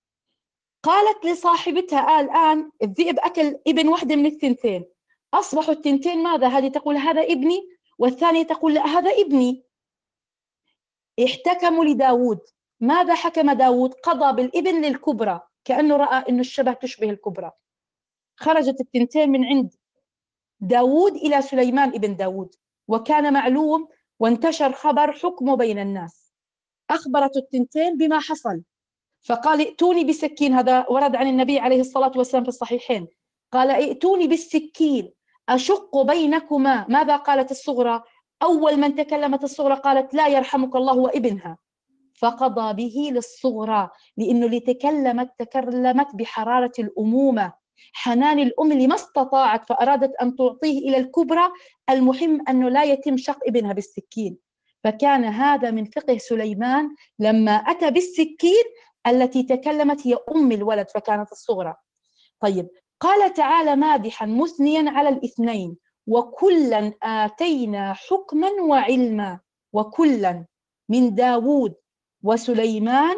قالت لصاحبتها: الآن الذئب أكل ابن واحدة من الثنتين، أصبحوا الثنتين ماذا؟ هذه تقول هذا ابني والثانية تقول لا هذا ابني. احتكموا لداود ماذا حكم داود؟ قضى بالابن للكبرى، كأنه رأى أنه الشبه تشبه الكبرى. خرجت التنتين من عند داود إلى سليمان ابن داود، وكان معلوم وانتشر خبر حكمه بين الناس. أخبرت التنتين بما حصل، فقال ائتوني بسكين. هذا ورد عن النبي عليه الصلاة والسلام في الصحيحين، قال ائتوني بالسكين أشق بينكما. ماذا قالت الصغرى؟ أول من تكلمت الصغرى قالت لا يرحمك الله وابنها، فقضى به للصغرى، لأنه اللي تكلمت تكلمت بحرارة الأمومة، حنان الأم اللي ما استطاعت فأرادت أن تعطيه إلى الكبرى. المهم أنه لا يتم شق ابنها بالسكين. فكان هذا من فقه سليمان لما أتى بالسكين التي تكلمت هي أم الولد، فكانت الصغرى. طيب، قال تعالى مادحا مثنيا على الاثنين: وكلا آتينا حكما وعلما. وكلا من داود وسليمان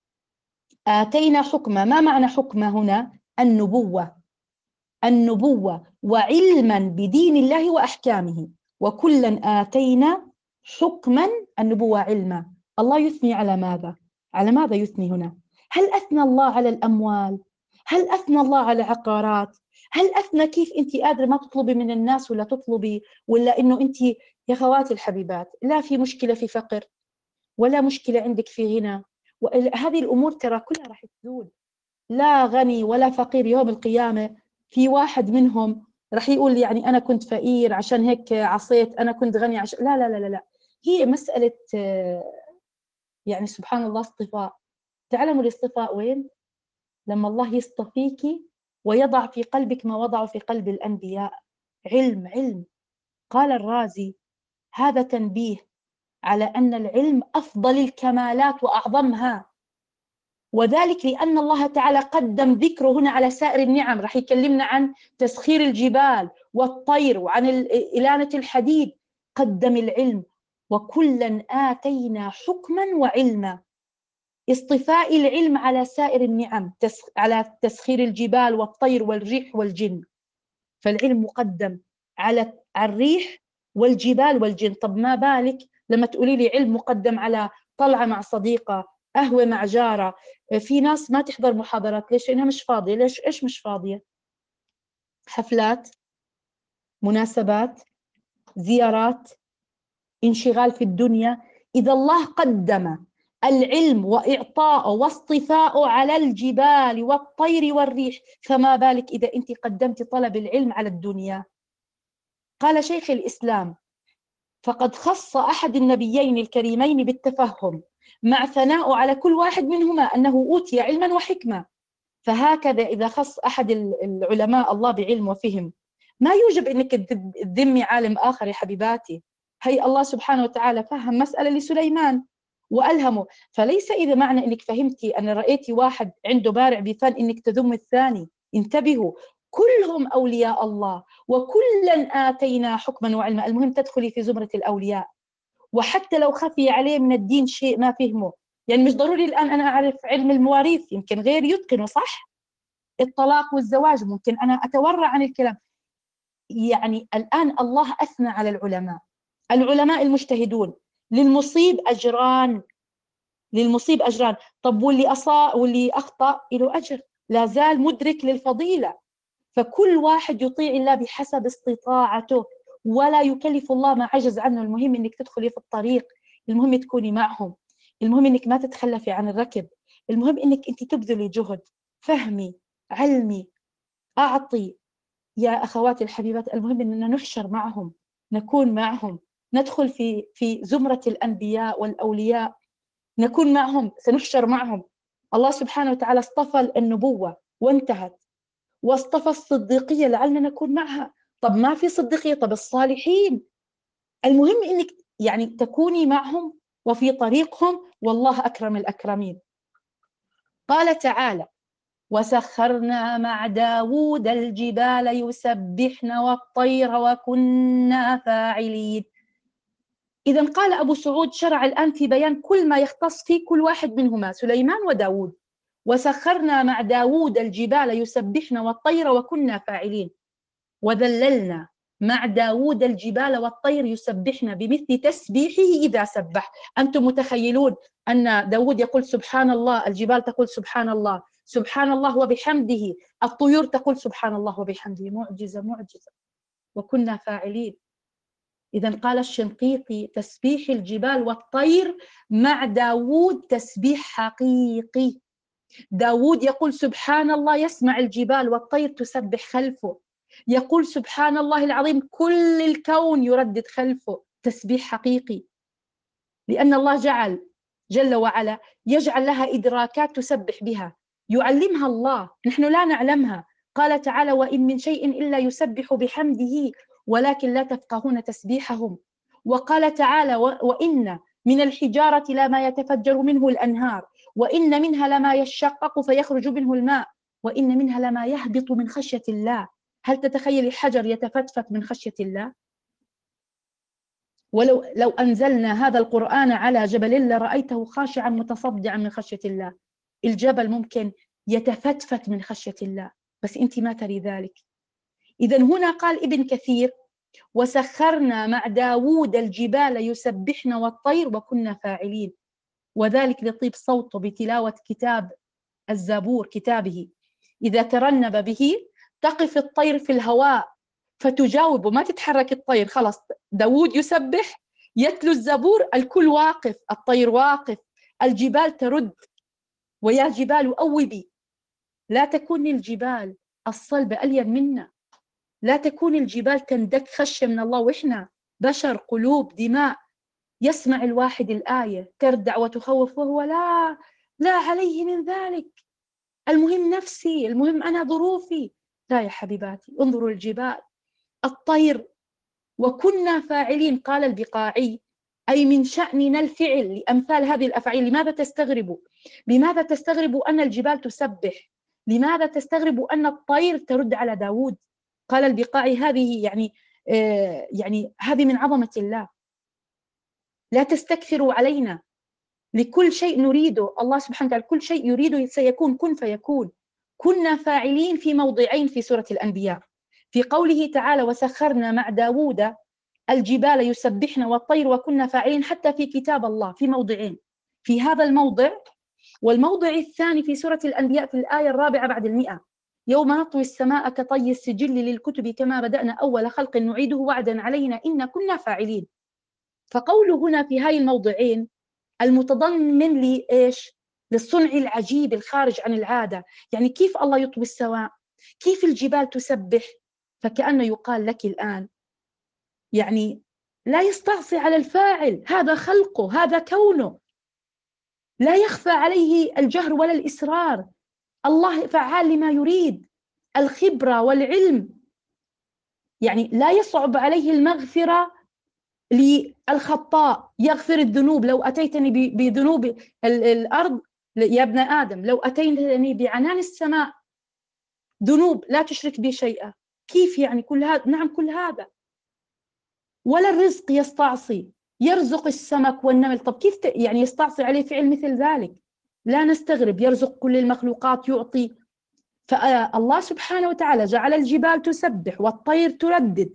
آتينا حكما. ما معنى حكمة هنا؟ النبوة، النبوة وعلما بدين الله وأحكامه. وكلا آتينا حكما، النبوة علما. الله يثني على ماذا؟ على ماذا يثني هنا؟ هل أثنى الله على الأموال؟ هل أثنى الله على عقارات؟ هل أثنى كيف أنت قادرة ما تطلبي من الناس ولا تطلبي، ولا إنه أنت يا خواتي الحبيبات لا في مشكلة في فقر ولا مشكلة عندك في غنى، وهذه الأمور ترى كلها راح تزول. لا غني ولا فقير يوم القيامة. في واحد منهم راح يقول يعني أنا كنت فقير عشان هيك عصيت، أنا كنت غني عشان لا لا لا لا, لا. هي مسألة يعني سبحان الله اصطفاء. تعلموا الاصطفاء وين؟ لما الله يصطفيك ويضع في قلبك ما وضعه في قلب الأنبياء. علم علم. قال الرازي هذا تنبيه على أن العلم أفضل الكمالات وأعظمها، وذلك لأن الله تعالى قدم ذكره هنا على سائر النعم. رح يكلمنا عن تسخير الجبال والطير وعن إلانة الحديد، قدم العلم. وكلا آتينا حكما وعلما، اصطفاء العلم على سائر النعم، على تسخير الجبال والطير والريح والجن. فالعلم مقدم على الريح والجبال والجن. طب ما بالك لما تقولي لي علم مقدم على طلعة مع صديقة، قهوة مع جارة. في ناس ما تحضر محاضرات، ليش؟ لأنها مش فاضية. ليش؟ إيش مش فاضية؟ حفلات، مناسبات، زيارات، انشغال في الدنيا. إذا الله قدم العلم وإعطاءه واصطفاءه على الجبال والطير والريح، فما بالك إذا أنت قدمت طلب العلم على الدنيا؟ قال شيخ الإسلام فقد خص أحد النبيين الكريمين بالتفهم، مع ثناء على كل واحد منهما أنه أوتي علما وحكمة. فهكذا إذا خص أحد العلماء الله بعلم وفهم، ما يوجب أنك تذمي عالم آخر يا حبيباتي. هي الله سبحانه وتعالى فهم مسألة لسليمان وألهمه. فليس إذا معنى أنك فهمتي أن رأيتي واحد عنده بارع بفن أنك تذم الثاني. انتبهوا، كلهم أولياء الله وكلا آتينا حكما وعلما. المهم تدخلي في زمرة الأولياء، وحتى لو خفي عليه من الدين شيء ما فهمه. يعني مش ضروري الآن أنا أعرف علم المواريث، يمكن غير يتقنه، صح؟ الطلاق والزواج ممكن أنا أتورع عن الكلام. يعني الآن الله أثنى على العلماء، العلماء المجتهدون. للمصيب أجران، للمصيب أجران. طب واللي أصاب واللي أخطأ له أجر، لا زال مدرك للفضيلة. فكل واحد يطيع الله بحسب استطاعته، ولا يكلف الله ما عجز عنه. المهم إنك تدخلي في الطريق، المهم تكوني معهم، المهم إنك ما تتخلفي عن الركب، المهم إنك أنت تبذلي جهد. فهمي، علمي، أعطي يا أخواتي الحبيبات. المهم إننا نحشر معهم، نكون معهم، ندخل في في زمرة الأنبياء والأولياء، نكون معهم، سنحشر معهم. الله سبحانه وتعالى اصطفى النبوة وانتهت، واصطفى الصديقية لعلنا نكون معها. طب ما في صديقية، طب الصالحين. المهم إنك يعني تكوني معهم وفي طريقهم، والله أكرم الأكرمين. قال تعالى وسخرنا مع داود الجبال يسبحن والطير وكنا فاعلين. إذا قال أبو سعود شرع الآن في بيان كل ما يختص في كل واحد منهما، سليمان وداود. وسخرنا مع داود الجبال يسبحن والطير وكنا فاعلين. وذللنا مع داود الجبال والطير يسبحن بمثل تسبيحه إذا سبح. أنتم متخيلون أن داود يقول سبحان الله، الجبال تقول سبحان الله، سبحان الله وبحمده، الطيور تقول سبحان الله وبحمده. معجزة معجزة. وكنا فاعلين. إذا قال الشنقيطي تسبيح الجبال والطير مع داود تسبيح حقيقي. داود يقول سبحان الله، يسمع الجبال والطير تسبح خلفه، يقول سبحان الله العظيم، كل الكون يردد خلفه، تسبيح حقيقي. لأن الله جعل جل وعلا يجعل لها إدراكات تسبح بها، يعلمها الله، نحن لا نعلمها. قال تعالى وإن من شيء إلا يسبح بحمده ولكن لا تفقهون تسبيحهم. وقال تعالى وإن من الحجارة لما يتفجر منه الأنهار وإن منها لما يشقق فيخرج منه الماء وإن منها لما يهبط من خشية الله. هل تتخيل الحجر يتفتفت من خشية الله؟ ولو لو أنزلنا هذا القرآن على جبل لرأيته خاشعا متصدعا من خشية الله. الجبل ممكن يتفتفت من خشية الله، بس أنت ما تري ذلك. إذا هنا قال ابن كثير وسخرنا مع داود الجبال يسبحن والطير وكنا فاعلين، وذلك لطيب صوته بتلاوة كتاب الزبور كتابه. إذا ترنب به تقف الطير في الهواء فتجاوب وما تتحرك الطير، خلاص داود يسبح يتلو الزبور، الكل واقف، الطير واقف، الجبال ترد. ويا جبال أوبي، لا تكون الجبال الصلبة ألين منا، لا تكون الجبال تندك خشية من الله، وإحنا بشر قلوب دماء. يسمع الواحد الآية تردع وتخوف وهو لا لا عليه من ذلك، المهم نفسي، المهم أنا ظروفي. لا يا حبيباتي، انظروا الجبال، الطير، وكنا فاعلين. قال البقاعي أي من شأننا الفعل لأمثال هذه الأفعال. لماذا تستغربوا؟ لماذا تستغربوا أن الجبال تسبح؟ لماذا تستغربوا أن الطير ترد على داود؟ قال البقاعي هذه يعني آه يعني هذه من عظمة الله. لا تستكثروا علينا، لكل شيء نريده الله سبحانه وتعالى، كل شيء يريده سيكون، كن فيكون. كنا فاعلين في موضعين في سورة الأنبياء، في قوله تعالى وسخرنا مع داود الجبال يسبحن والطير وكنا فاعلين، حتى في كتاب الله في موضعين، في هذا الموضع والموضع الثاني في سورة الأنبياء في الآية الرابعة بعد المئة، يوم نطوي السماء كطي السجل للكتب كما بدأنا أول خلق نعيده وعدا علينا إن كنا فاعلين. فقوله هنا في هاي الموضعين المتضمن لإيش؟ للصنع العجيب الخارج عن العادة. يعني كيف الله يطوي السماء، كيف الجبال تسبح، فكأنه يقال لك الآن يعني لا يستعصي على الفاعل، هذا خلقه، هذا كونه، لا يخفى عليه الجهر ولا الإسرار. الله فعال لما يريد، الخبرة والعلم، يعني لا يصعب عليه المغفرة للخطاء، يغفر الذنوب. لو أتيتني بذنوب الأرض يا ابن آدم، لو أتيتني بعنان السماء ذنوب لا تشرك بي شيئا. كيف يعني كل هذا؟ نعم كل هذا. ولا الرزق يستعصي، يرزق السمك والنمل. طب كيف يعني يستعصي عليه فعل مثل ذلك؟ لا نستغرب، يرزق كل المخلوقات، يعطي. فالله سبحانه وتعالى جعل الجبال تسبح والطير تردد.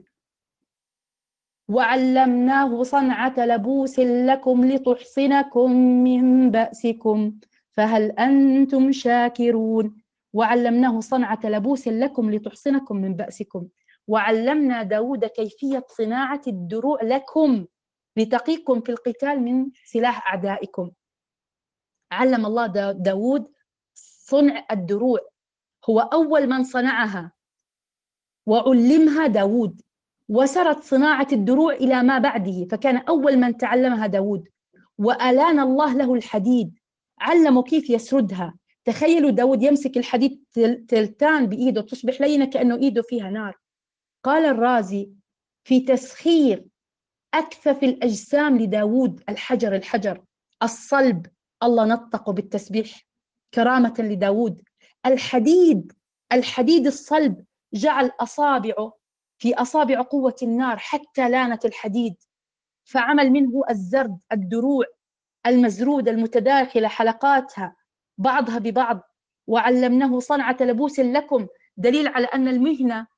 وعلمناه صنعة لبوس لكم لتحصنكم من بأسكم فهل أنتم شاكرون. وعلمناه صنعة لبوس لكم لتحصنكم من بأسكم. وعلمنا داود كيفية صناعة الدروع لكم لتقيكم في القتال من سلاح أعدائكم. علم الله داود صنع الدروع، هو أول من صنعها وعلمها داود، وسرت صناعة الدروع إلى ما بعده، فكان أول من تعلمها داود. وألان الله له الحديد، علمه كيف يسردها. تخيلوا داود يمسك الحديد تلتان بإيده تصبح لينة كأنه إيده فيها نار. قال الرازي في تسخير أكثف الأجسام لداود الحجر، الحجر الصلب الله نطقه بالتسبيح كرامة لداود. الحديد، الحديد الصلب جعل أصابعه في أصابع قوة النار حتى لانت الحديد، فعمل منه الزرد، الدروع المزرودة المتداخلة حلقاتها بعضها ببعض. وعلمناه صنعة لبوس لكم، دليل على أن المهنة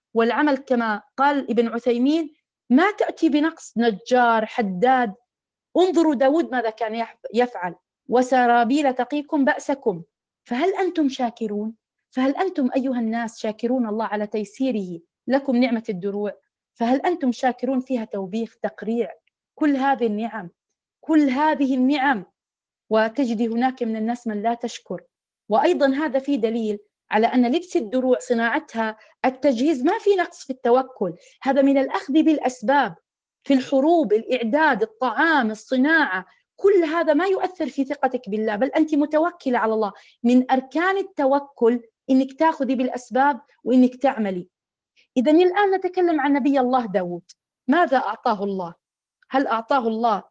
والعمل كما قال ابن عثيمين ما تأتي بنقص. نجار، حداد. انظروا داود ماذا كان يفعل: وسرابيل تقيكم بأسكم. فهل أنتم شاكرون؟ فهل أنتم أيها الناس شاكرون الله على تيسيره لكم نعمة الدروع؟ فهل أنتم شاكرون فيها توبيخ، تقريع؟ كل هذه النعم، كل هذه النعم، وتجد هناك من الناس من لا تشكر. وأيضا هذا في دليل على أن لبس الدروع صناعتها التجهيز ما في نقص في التوكل. هذا من الأخذ بالأسباب في الحروب، الإعداد، الطعام، الصناعة، كل هذا ما يؤثر في ثقتك بالله، بل أنت متوكلة على الله. من أركان التوكل إنك تأخذي بالأسباب وإنك تعملي. إذن الآن نتكلم عن نبي الله داود. ماذا أعطاه الله؟ هل أعطاه الله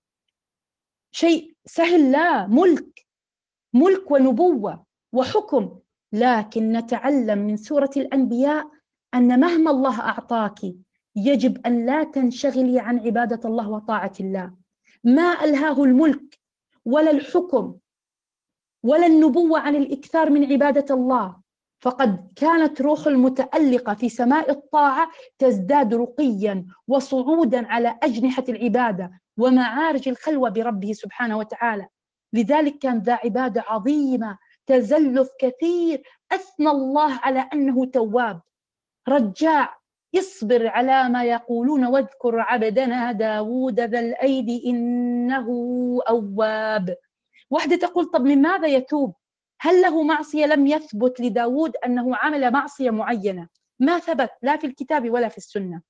شيء سهل؟ لا، ملك، ملك ونبوة وحكم. لكن نتعلم من سورة الأنبياء أن مهما الله أعطاك يجب أن لا تنشغلي عن عبادة الله وطاعة الله. ما ألهاه الملك ولا الحكم ولا النبوة عن الإكثار من عبادة الله، فقد كانت روح المتألقة في سماء الطاعة تزداد رقيا وصعودا على أجنحة العبادة ومعارج الخلوة بربه سبحانه وتعالى. لذلك كان ذا عبادة عظيمة، تزلف كثير، أثنى الله على أنه تواب رجاع، يصبر على ما يقولون. واذكر عبدنا داود ذا الأيدي إنه أواب. واحدة تقول طب من ماذا يتوب؟ هل له معصية؟ لم يثبت لداود أنه عمل معصية معينة، ما ثبت لا في الكتاب ولا في السنة.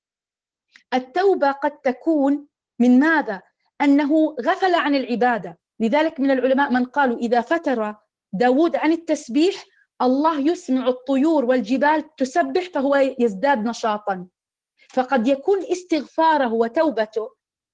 التوبة قد تكون من ماذا؟ أنه غفل عن العبادة. لذلك من العلماء من قالوا إذا فتر داود عن التسبيح الله يسمع الطيور والجبال تسبح فهو يزداد نشاطا. فقد يكون استغفاره وتوبته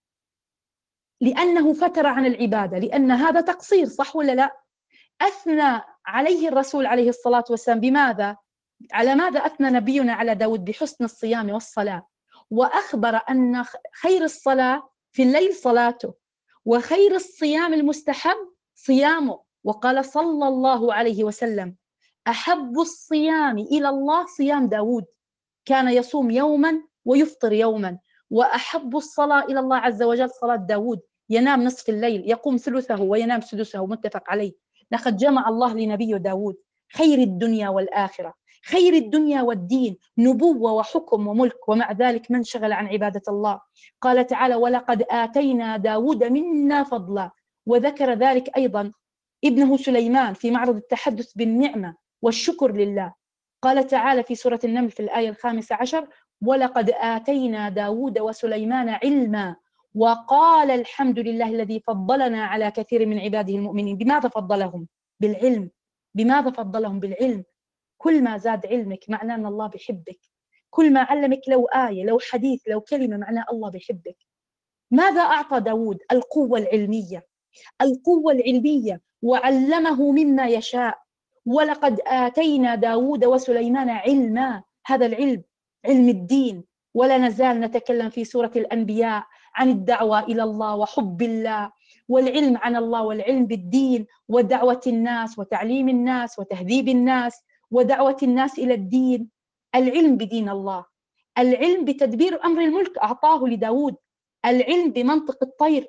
لأنه فتر عن العبادة، لأن هذا تقصير، صح ولا لا؟ أثنى عليه الرسول عليه الصلاة والسلام بماذا؟ على ماذا أثنى نبينا على داود؟ بحسن الصيام والصلاة، وأخبر أن خير الصلاة في الليل صلاته، وخير الصيام المستحب صيامه. وقال صلى الله عليه وسلم أحب الصيام إلى الله صيام داود، كان يصوم يوما ويفطر يوما. وأحب الصلاة إلى الله عز وجل صلاة داود، ينام نصف الليل يقوم ثلثه وينام سدسه، متفق عليه. لقد جمع الله لنبي داود خير الدنيا والآخرة، خير الدنيا والدين، نبوة وحكم وملك، ومع ذلك من شغل عن عبادة الله. قال تعالى ولقد آتينا داود منا فضلا. وذكر ذلك أيضا ابنه سليمان في معرض التحدث بالنعمة والشكر لله. قال تعالى في سورة النمل في الآية الخامسة عشر ولقد آتينا داود وسليمان علما وقال الحمد لله الذي فضلنا على كثير من عباده المؤمنين. بماذا فضلهم؟ بالعلم. بماذا فضلهم؟ بالعلم. كل ما زاد علمك معناه أن الله بيحبك، كل ما علمك لو آية لو حديث لو كلمة معناه الله بيحبك. ماذا أعطى داود؟ القوة العلمية، القوة العلمية، وعلمه مما يشاء. ولقد آتينا داود وسليمان علما، هذا العلم علم الدين. ولا نزال نتكلم في سورة الأنبياء عن الدعوة إلى الله وحب الله والعلم عن الله والعلم بالدين ودعوة الناس وتعليم الناس وتهذيب الناس ودعوة الناس إلى الدين. العلم بدين الله، العلم بتدبير أمر الملك أعطاه لداود، العلم بمنطق الطير،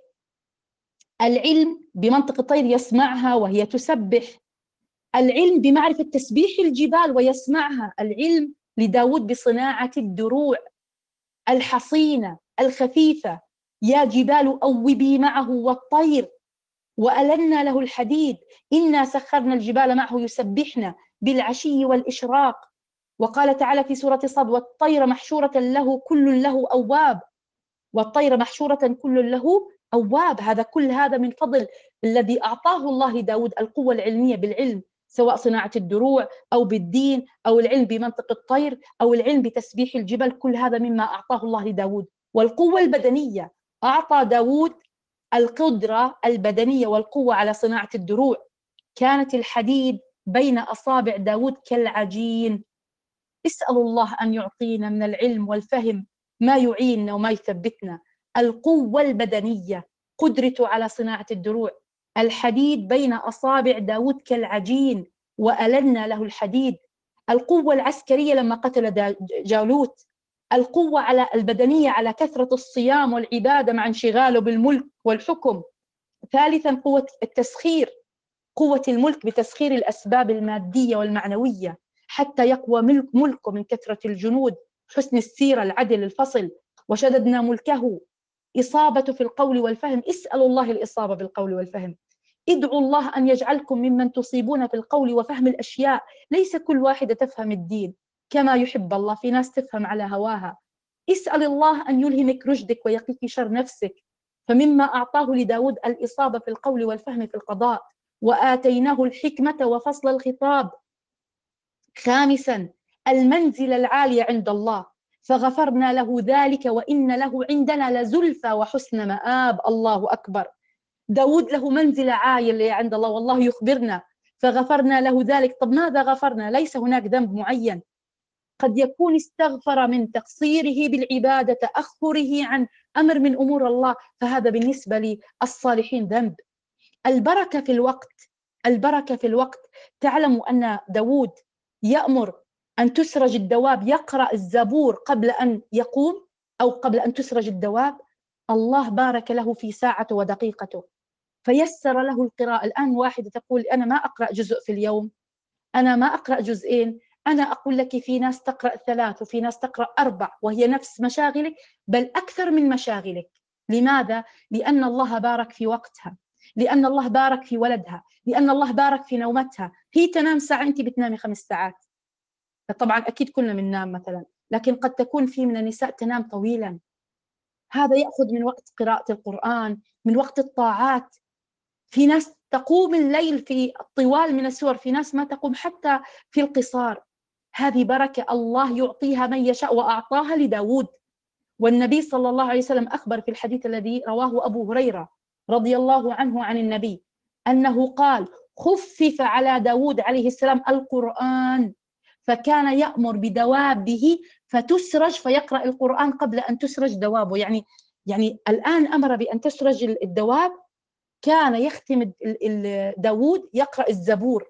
العلم بمنطق الطير يسمعها وهي تسبح، العلم بمعرفة تسبيح الجبال ويسمعها، العلم لداود بصناعة الدروع الحصينة الخفيفة. يا جبال أوبي معه والطير وألنا له الحديد إنا سخرنا الجبال معه يسبحنا بالعشي والإشراق. وقال تعالى في سورة صاد والطير محشورة له كل له أواب، والطير محشورة كل له أواب. هذا كل هذا من فضل الذي أعطاه الله لداود، القوة العلمية بالعلم، سواء صناعة الدروع أو بالدين أو العلم بمنطق الطير أو العلم بتسبيح الجبل، كل هذا مما أعطاه الله لداود. والقوة البدنية، أعطى داود القدرة البدنية والقوة على صناعة الدروع. كانت الحديد بين أصابع داود كالعجين. اسأل الله أن يعطينا من العلم والفهم ما يعيننا وما يثبتنا. القوة البدنية، قدرته على صناعة الدروع. الحديد بين أصابع داود كالعجين وألنا له الحديد. القوة العسكرية لما قتل جالوت، القوة على البدنية على كثرة الصيام والعبادة مع انشغاله بالملك والحكم. ثالثا قوة التسخير، قوة الملك بتسخير الأسباب المادية والمعنوية حتى يقوى ملك ملكه من كثرة الجنود، حسن السيرة، العدل، الفصل. وشددنا ملكه، إصابة في القول والفهم. اسألوا الله الإصابة بالقول والفهم. ادعوا الله أن يجعلكم ممن تصيبون في القول وفهم الأشياء. ليس كل واحدة تفهم الدين كما يحب الله، في ناس تفهم على هواها. اسأل الله أن يلهمك رشدك ويقيك شر نفسك. فمما أعطاه لداود الإصابة في القول والفهم في القضاء. وآتيناه الحكمة وفصل الخطاب. خامسا المنزلة العالية عند الله، فغفرنا له ذلك وإن له عندنا لزلفى وحسن مآب. الله أكبر. داود له منزلة عالية عند الله، والله يخبرنا فغفرنا له ذلك. طب ماذا غفرنا؟ ليس هناك ذنب معين، قد يكون استغفر من تقصيره بالعبادة، تأخره عن أمر من أمور الله، فهذا بالنسبة للصالحين ذنب. البركة في الوقت، البركة في الوقت. تعلموا أن داود يأمر أن تسرج الدواب، يقرأ الزبور قبل أن يقوم أو قبل أن تسرج الدواب. الله بارك له في ساعته ودقيقته فيسر له القراءة. الآن واحدة تقول أنا ما أقرأ جزء في اليوم، أنا ما أقرأ جزئين. أنا أقول لك في ناس تقرأ ثلاث وفي ناس تقرأ أربع، وهي نفس مشاغلك بل أكثر من مشاغلك. لماذا؟ لأن الله بارك في وقتها، لأن الله بارك في ولدها، لأن الله بارك في نومتها. هي تنام ساعة، أنت بتنامي خمس ساعات. طبعا أكيد كلنا بننام مثلا، لكن قد تكون في من النساء تنام طويلا. هذا يأخذ من وقت قراءة القرآن، من وقت الطاعات. في ناس تقوم الليل في الطوال من السور، في ناس ما تقوم حتى في القصار. هذه بركة الله يعطيها من يشاء، وأعطاها لداود. والنبي صلى الله عليه وسلم أخبر في الحديث الذي رواه أبو هريرة رضي الله عنه عن النبي أنه قال خفف على داود عليه السلام القرآن، فكان يأمر بدوابه فتسرج فيقرأ القرآن قبل أن تسرج دوابه. يعني يعني الآن أمر بأن تسرج الدواب، كان يختم داود يقرأ الزبور.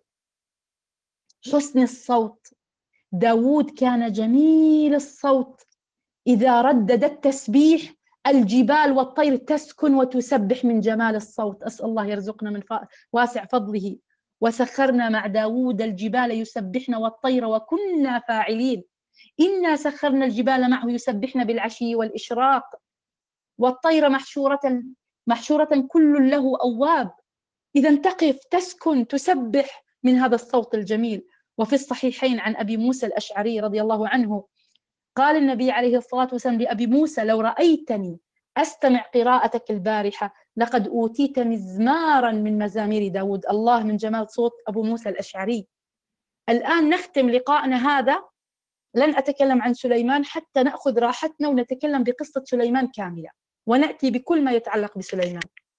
حسن الصوت، داود كان جميل الصوت، إذا ردد التسبيح الجبال والطير تسكن وتسبح من جمال الصوت. أسأل الله يرزقنا من واسع فضله. وسخرنا مع داود الجبال يسبحن والطير وكنا فاعلين. إنا سخرنا الجبال معه يسبحن بالعشي والإشراق، والطير محشورة محشورة كل له أواب. إذا تقف تسكن تسبح من هذا الصوت الجميل. وفي الصحيحين عن أبي موسى الأشعري رضي الله عنه قال النبي عليه الصلاة والسلام لأبي موسى لو رأيتني أستمع قراءتك البارحة لقد أوتيت مزمارا من مزامير داود. الله، من جمال صوت أبو موسى الأشعري. الآن نختم لقاءنا هذا، لن أتكلم عن سليمان حتى نأخذ راحتنا ونتكلم بقصة سليمان كاملة ونأتي بكل ما يتعلق بسليمان.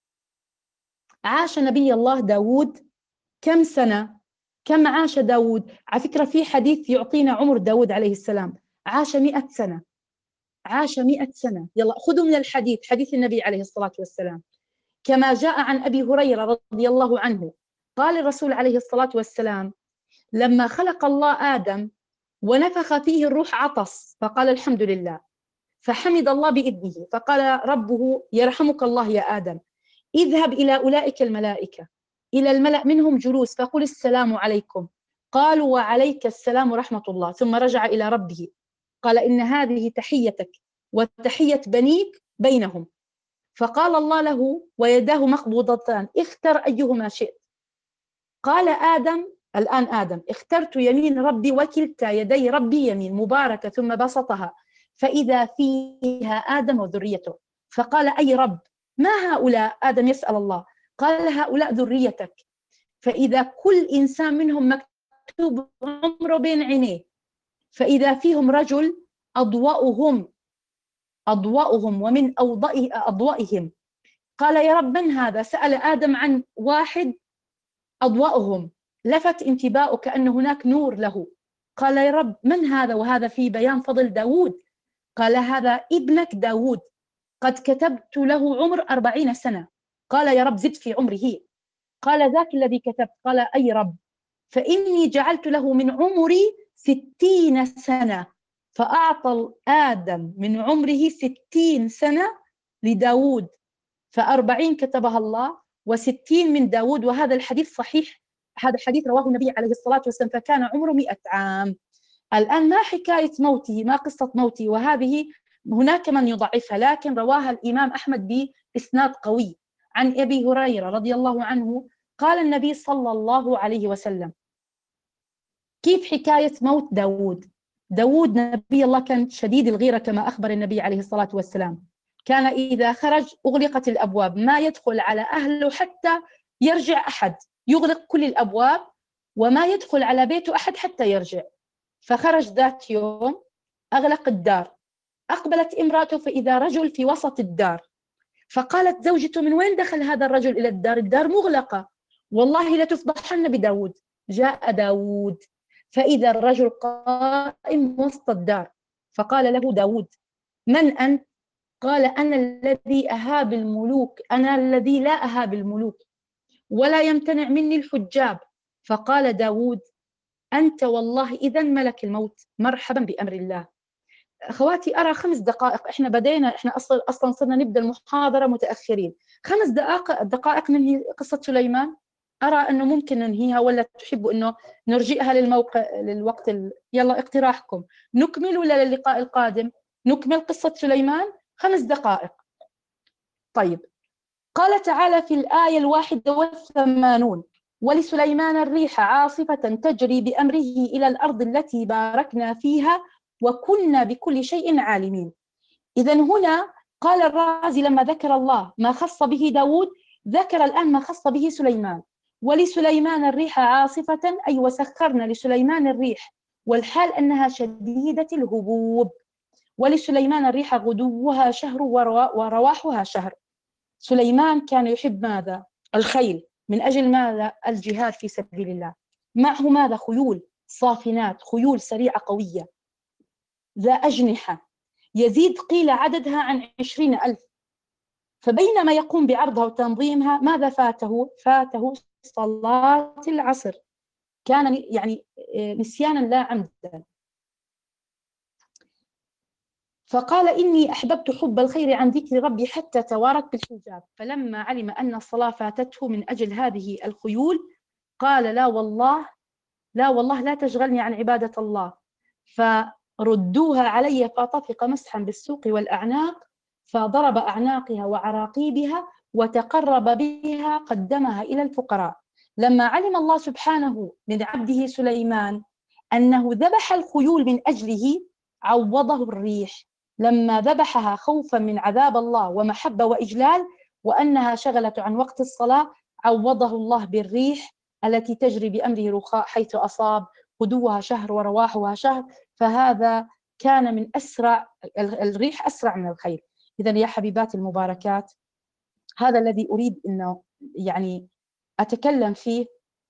عاش نبي الله داود كم سنة؟ كم عاش داود؟ على فكرة في حديث يعطينا عمر داود عليه السلام، عاش مئة سنة. عاش مئة سنة. يلا خذوا من الحديث، حديث النبي عليه الصلاة والسلام، كما جاء عن أبي هريرة رضي الله عنه قال الرسول عليه الصلاة والسلام لما خلق الله آدم ونفخ فيه الروح عطس فقال الحمد لله، فحمد الله بإذنه فقال ربه يرحمك الله يا آدم، اذهب إلى أولئك الملائكة، إلى الملأ منهم جلوس، فقل السلام عليكم. قالوا وعليك السلام ورحمة الله. ثم رجع إلى ربه قال إن هذه تحيتك وتحية بنيك بينهم. فقال الله له ويداه مقبوضتان اختر أيهما شئت. قال آدم، الآن آدم، اخترت يمين ربي وكلتا يدي ربي يمين مباركة، ثم بسطها فإذا فيها آدم وذريته. فقال أي رب ما هؤلاء؟ آدم يسأل الله. قال هؤلاء ذريتك، فإذا كل إنسان منهم مكتوب عمره بين عينيه، فإذا فيهم رجل أضوأهم أضوأهم ومن أضوئهم. قال يا رب من هذا؟ سأل آدم عن واحد أضوأهم، لفت انتباهه كأن هناك نور له. قال يا رب من هذا؟ وهذا في بيان فضل داود. قال هذا ابنك داود، قد كتبت له عمر أربعين سنة. قال يا رب زد في عمره. قال ذاك الذي كتبت. قال أي رب؟ فإني جعلت له من عمري ستين سنة، فأعطى آدم من عمره ستين سنة لداود، فأربعين كتبها الله وستين من داود، وهذا الحديث صحيح، هذا الحديث رواه النبي عليه الصلاة والسلام، فكان عمره مئة عام. الآن ما حكاية موته، ما قصة موته، وهذه هناك من يضعفها، لكن رواها الإمام أحمد بإسناد قوي عن أبي هريرة رضي الله عنه قال النبي صلى الله عليه وسلم: كيف حكاية موت داود؟ داود نبي الله كان شديد الغيرة كما أخبر النبي عليه الصلاة والسلام، كان إذا خرج أغلقت الأبواب، ما يدخل على أهله حتى يرجع أحد، يغلق كل الأبواب وما يدخل على بيته أحد حتى يرجع. فخرج ذات يوم أغلق الدار، أقبلت امرأته فإذا رجل في وسط الدار، فقالت زوجته: من وين دخل هذا الرجل إلى الدار؟ الدار مغلقة، والله لتفضحن بداود. جاء داود فإذا الرجل قائم وسط الدار، فقال له داود: من أنت؟ قال: أنا الذي أهاب الملوك، أنا الذي لا أهاب الملوك ولا يمتنع مني الحجاب. فقال داود: أنت والله إذن ملك الموت، مرحبا بأمر الله. أخواتي أرى خمس دقائق، إحنا بدينا، إحنا أصلا أصلا صرنا نبدأ المحاضرة متأخرين، خمس دقائق دقائق ننهي قصة سليمان. أرى أنه ممكن ننهيها، ولا تحبوا أنه نرجئها للموقع للوقت ال... يلا اقتراحكم، نكمل ولا للقاء القادم؟ نكمل قصة سليمان خمس دقائق. طيب، قال تعالى في الآية الواحدة والثمانون: ولسليمان الريح عاصفة تجري بأمره إلى الأرض التي باركنا فيها وكنا بكل شيء عالمين. إذن هنا قال الرازي لما ذكر الله ما خص به داود، ذكر الآن ما خص به سليمان. ولسليمان الريح عاصفة، أي وسخرنا لسليمان الريح، والحال أنها شديدة الهبوب. ولسليمان الريح غدوها شهر ورواحها شهر. سليمان كان يحب ماذا؟ الخيل. من أجل ماذا؟ الجهاد في سبيل الله. معه ماذا؟ خيول صافنات، خيول سريعة قوية ذا أجنحة، يزيد قيل عددها عن عشرين ألف. فبينما يقوم بعرضها وتنظيمها ماذا فاته؟ فاته صلاة العصر، كان يعني نسيانا لا عمدا. فقال: إني أحببت حب الخير عن ذكر ربي حتى توارت بالحجاب. فلما علم أن الصلاة فاتته من أجل هذه الخيول قال: لا والله لا والله لا تشغلني عن عبادة الله. فردوها علي فطفق مسحا بالسوق والأعناق، فضرب أعناقها وعراقيبها وتقرب بها قدمها إلى الفقراء. لما علم الله سبحانه من عبده سليمان أنه ذبح الخيول من أجله عوضه الريح، لما ذبحها خوفا من عذاب الله ومحبة وإجلال، وأنها شغلت عن وقت الصلاة عوضه الله بالريح التي تجري بأمره رخاء حيث أصاب، غدوها شهر ورواحها شهر. فهذا كان من أسرع، الريح أسرع من الخيل. إذن يا حبيبات المباركات، هذا الذي أريد أنه يعني أتكلم فيه،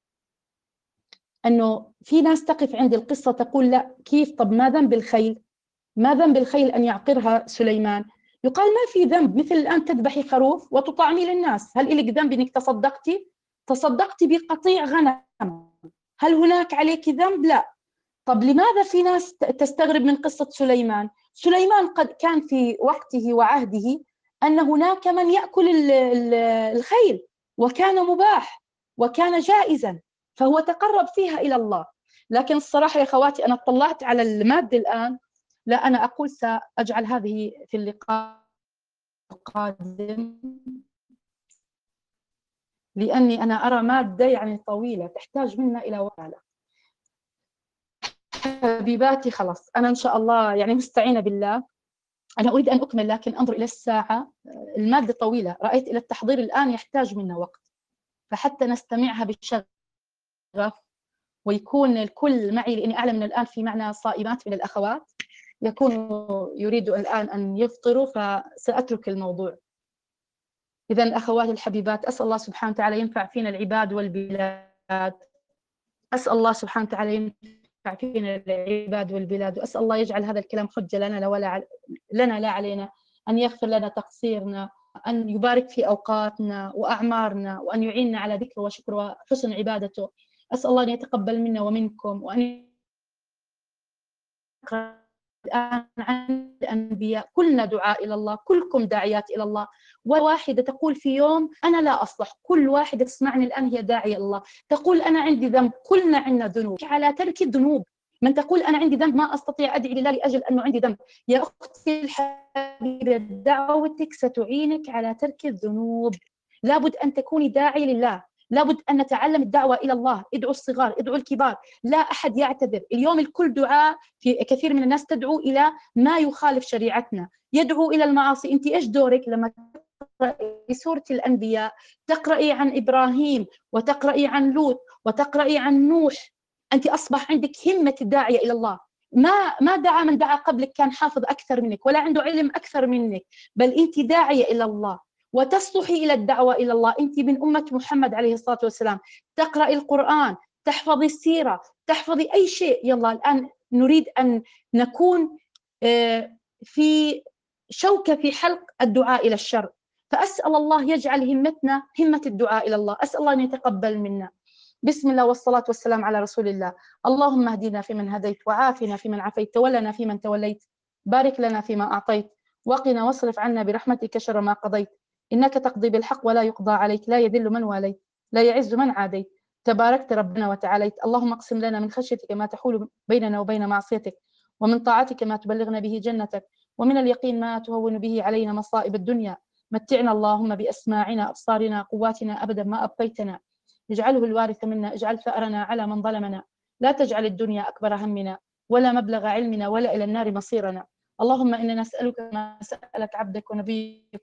أنه في ناس تقف عند القصة تقول: لا كيف؟ طب ما ذنب الخيل؟ ما ذنب الخيل أن يعقرها سليمان؟ يقال ما في ذنب، مثل الآن تذبحي خروف وتطعمي للناس، هل إلك ذنب إنك تصدقتي؟ تصدقتي بقطيع غنم، هل هناك عليك ذنب؟ لا. طب لماذا في ناس تستغرب من قصة سليمان؟ سليمان قد كان في وقته وعهده أن هناك من يأكل الخيل، وكان مباح وكان جائزا، فهو تقرب فيها إلى الله. لكن الصراحة يا خواتي أنا اطلعت على المادة الآن، لا أنا أقول سأجعل هذه في اللقاء القادم، لأني أنا أرى مادة يعني طويلة تحتاج منا إلى وقالة. حبيباتي خلاص أنا إن شاء الله يعني مستعينة بالله، أنا أريد أن أكمل لكن أنظر إلى الساعة، المادة طويلة، رأيت إلى التحضير الآن يحتاج منا وقت، فحتى نستمعها بالشغف ويكون الكل معي، لأني أعلم أن الآن في معنا صائمات من الأخوات يكونوا يريدوا الآن أن يفطروا، فسأترك الموضوع. إذن أخواتي الحبيبات، أسأل الله سبحانه وتعالى ينفع فينا العباد والبلاد، أسأل الله سبحانه وتعالى ينفع فينا العباد والبلاد، وأسأل الله يجعل هذا الكلام حجة لنا ولا لنا لا علينا، أن يغفر لنا تقصيرنا، أن يبارك في أوقاتنا وأعمارنا، وأن يعيننا على ذكره وشكره وحسن عبادته. أسأل الله أن يتقبل منا ومنكم، وأن الآن عن الأنبياء، كلنا دعاء إلى الله، كلكم داعيات إلى الله. وواحدة تقول في يوم أنا لا أصلح، كل واحدة تسمعني الآن هي داعية إلى الله، تقول أنا عندي ذنب، كلنا عندنا ذنوب، على ترك الذنوب. من تقول أنا عندي ذنب ما أستطيع أدعي لله لأجل أنه عندي ذنب، يا أختي الحبيبة دعوتك ستعينك على ترك الذنوب. لابد أن تكوني داعي لله، لابد أن نتعلم الدعوة إلى الله. ادعوا الصغار، ادعوا الكبار، لا أحد يعتذر. اليوم الكل دعاء، في كثير من الناس تدعو إلى ما يخالف شريعتنا، يدعو إلى المعاصي. أنت إيش دورك لما تقرأي سورة الأنبياء، تقرأي عن إبراهيم وتقرأي عن لوط وتقرأي عن نوح؟ أنت أصبح عندك همة الداعية إلى الله. ما ما دعا من دعا قبلك كان حافظ أكثر منك ولا عنده علم أكثر منك، بل أنت داعية إلى الله وتصلحي إلى الدعوة إلى الله. أنت من أمة محمد عليه الصلاة والسلام، تقرأي القرآن، تحفظي السيرة، تحفظي أي شيء. يلا الآن نريد أن نكون في شوكة في حلق الدعاء إلى الشر. فأسأل الله يجعل همتنا همة الدعاء إلى الله، أسأل الله أن يتقبل منا. بسم الله والصلاة والسلام على رسول الله. اللهم اهدنا فيمن هديت، وعافنا فيمن عافيت، تولنا فيمن توليت، بارك لنا فيما أعطيت، وقنا واصرف عنا برحمتك شر ما قضيت، إنك تقضي بالحق ولا يقضى عليك، لا يذل من واليت، لا يعز من عاديت، تباركت ربنا وتعاليت. اللهم اقسم لنا من خشيتك ما تحول بيننا وبين معصيتك، ومن طاعتك ما تبلغنا به جنتك، ومن اليقين ما تهون به علينا مصائب الدنيا. متعنا اللهم بأسماعنا، أبصارنا، قواتنا أبدا ما أبقيتنا، اجعله الوارث منا، اجعل ثأرنا على من ظلمنا، لا تجعل الدنيا أكبر همنا ولا مبلغ علمنا ولا إلى النار مصيرنا. اللهم إنا نسألك ما سألك عبدك ونبيك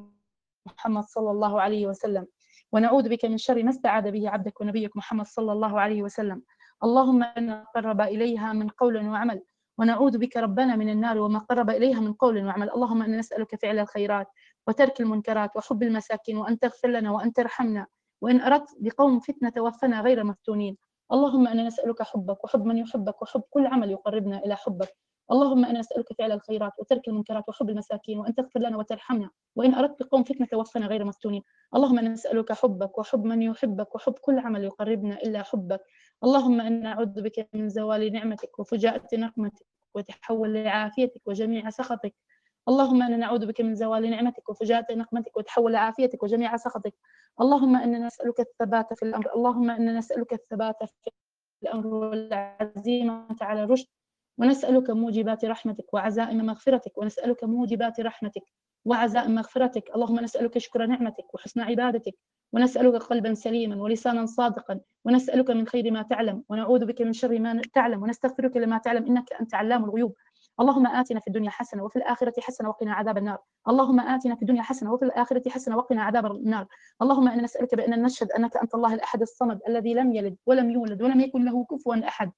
محمد صلى الله عليه وسلم، ونعوذ بك من شر ما استعاذ به عبدك ونبيك محمد صلى الله عليه وسلم. اللهم إنا قرب إليها من قول وعمل، ونعوذ بك ربنا من النار وما قرب إليها من قول وعمل. اللهم إنا نسألك فعل الخيرات وترك المنكرات وحب المساكين، وأن تغفر لنا وأن ترحمنا، وإن أردت بقوم فتنة توفنا غير مفتونين. اللهم إنا نسألك حبك وحب من يحبك وحب كل عمل يقربنا إلى حبك. اللهم إنا نسألك فعل الخيرات وترك المنكرات وحب المساكين، وأن تغفر لنا وترحمنا، وإن أردت بقوم فتنة توفنا غير مفتونين. اللهم إنا نسألك حبك وحب من يحبك وحب كل عمل يقربنا إلى حبك. اللهم إنا نعوذ بك من زوال نعمتك وفجاءة نقمتك وتحول لعافيتك وجميع سخطك. اللهم إنا نعوذ بك من زوال نعمتك وفجاءة نقمتك وتحول عافيتك وجميع سخطك. اللهم إنا نسألك الثبات في الأمر، اللهم إنا نسألك الثبات في الأمر والعزيمة على الرشد، ونسألك موجبات رحمتك وعزائم مغفرتك، ونسألك موجبات رحمتك وعزائم مغفرتك. اللهم نسألك شكر نعمتك وحسن عبادتك، ونسألك قلبا سليما ولسانا صادقا، ونسألك من خير ما تعلم، ونعوذ بك من شر ما تعلم، ونستغفرك لما تعلم، إنك أنت علام الغيوب. اللهم آتنا في الدنيا حسنة وفي الآخرة حسنة وقنا عذاب النار. اللهم آتنا في الدنيا حسنة وفي الآخرة حسنة وقنا عذاب النار. اللهم إنا نسألك بأن نشهد أنك أنت الله الأحد الصمد الذي لم يلد ولم يولد ولم يكن له كفوا أحد،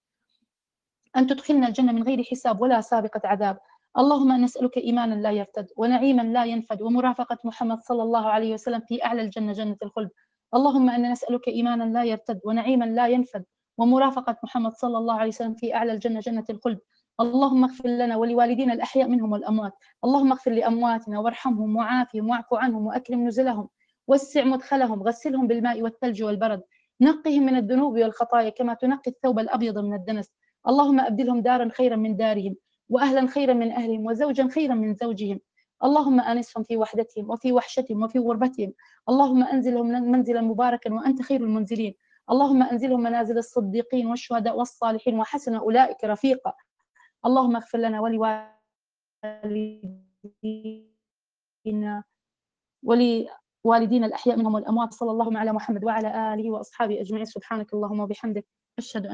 أن تدخلنا الجنة من غير حساب ولا سابقة عذاب. اللهم نسألك إيمانا لا يرتد ونعيما لا ينفد ومرافقة محمد صلى الله عليه وسلم في أعلى الجنة جنة الخلد. اللهم إنا نسألك إيمانا لا يرتد ونعيما لا ينفد ومرافقة محمد صلى الله عليه وسلم في أعلى الجنة جنة الخلد. اللهم اغفر لنا ولوالدينا الأحياء منهم والأموات. اللهم اغفر لأمواتنا وارحمهم وعافهم واعف عنهم وأكرم نزلهم وسع مدخلهم، غسلهم بالماء والثلج والبرد، نقهم من الذنوب والخطايا كما تنقي الثوب الأبيض من الدنس. اللهم أبدلهم دارا خيرا من دارهم، وأهلا خيرا من أهلهم، وزوجا خيرا من زوجهم. اللهم آنسهم في وحدتهم وفي وحشتهم وفي غربتهم. اللهم أنزلهم منزلا مباركا وأنت خير المنزلين. اللهم أنزلهم منازل الصديقين والشهداء والصالحين وحسن أولئك رفيقا. اللهم اغفر لنا ولوالدينا ولوالدينا الأحياء منهم والأموات. صلى الله على محمد وعلى آله وأصحابه أجمعين. سبحانك اللهم وبحمدك، أشهد أن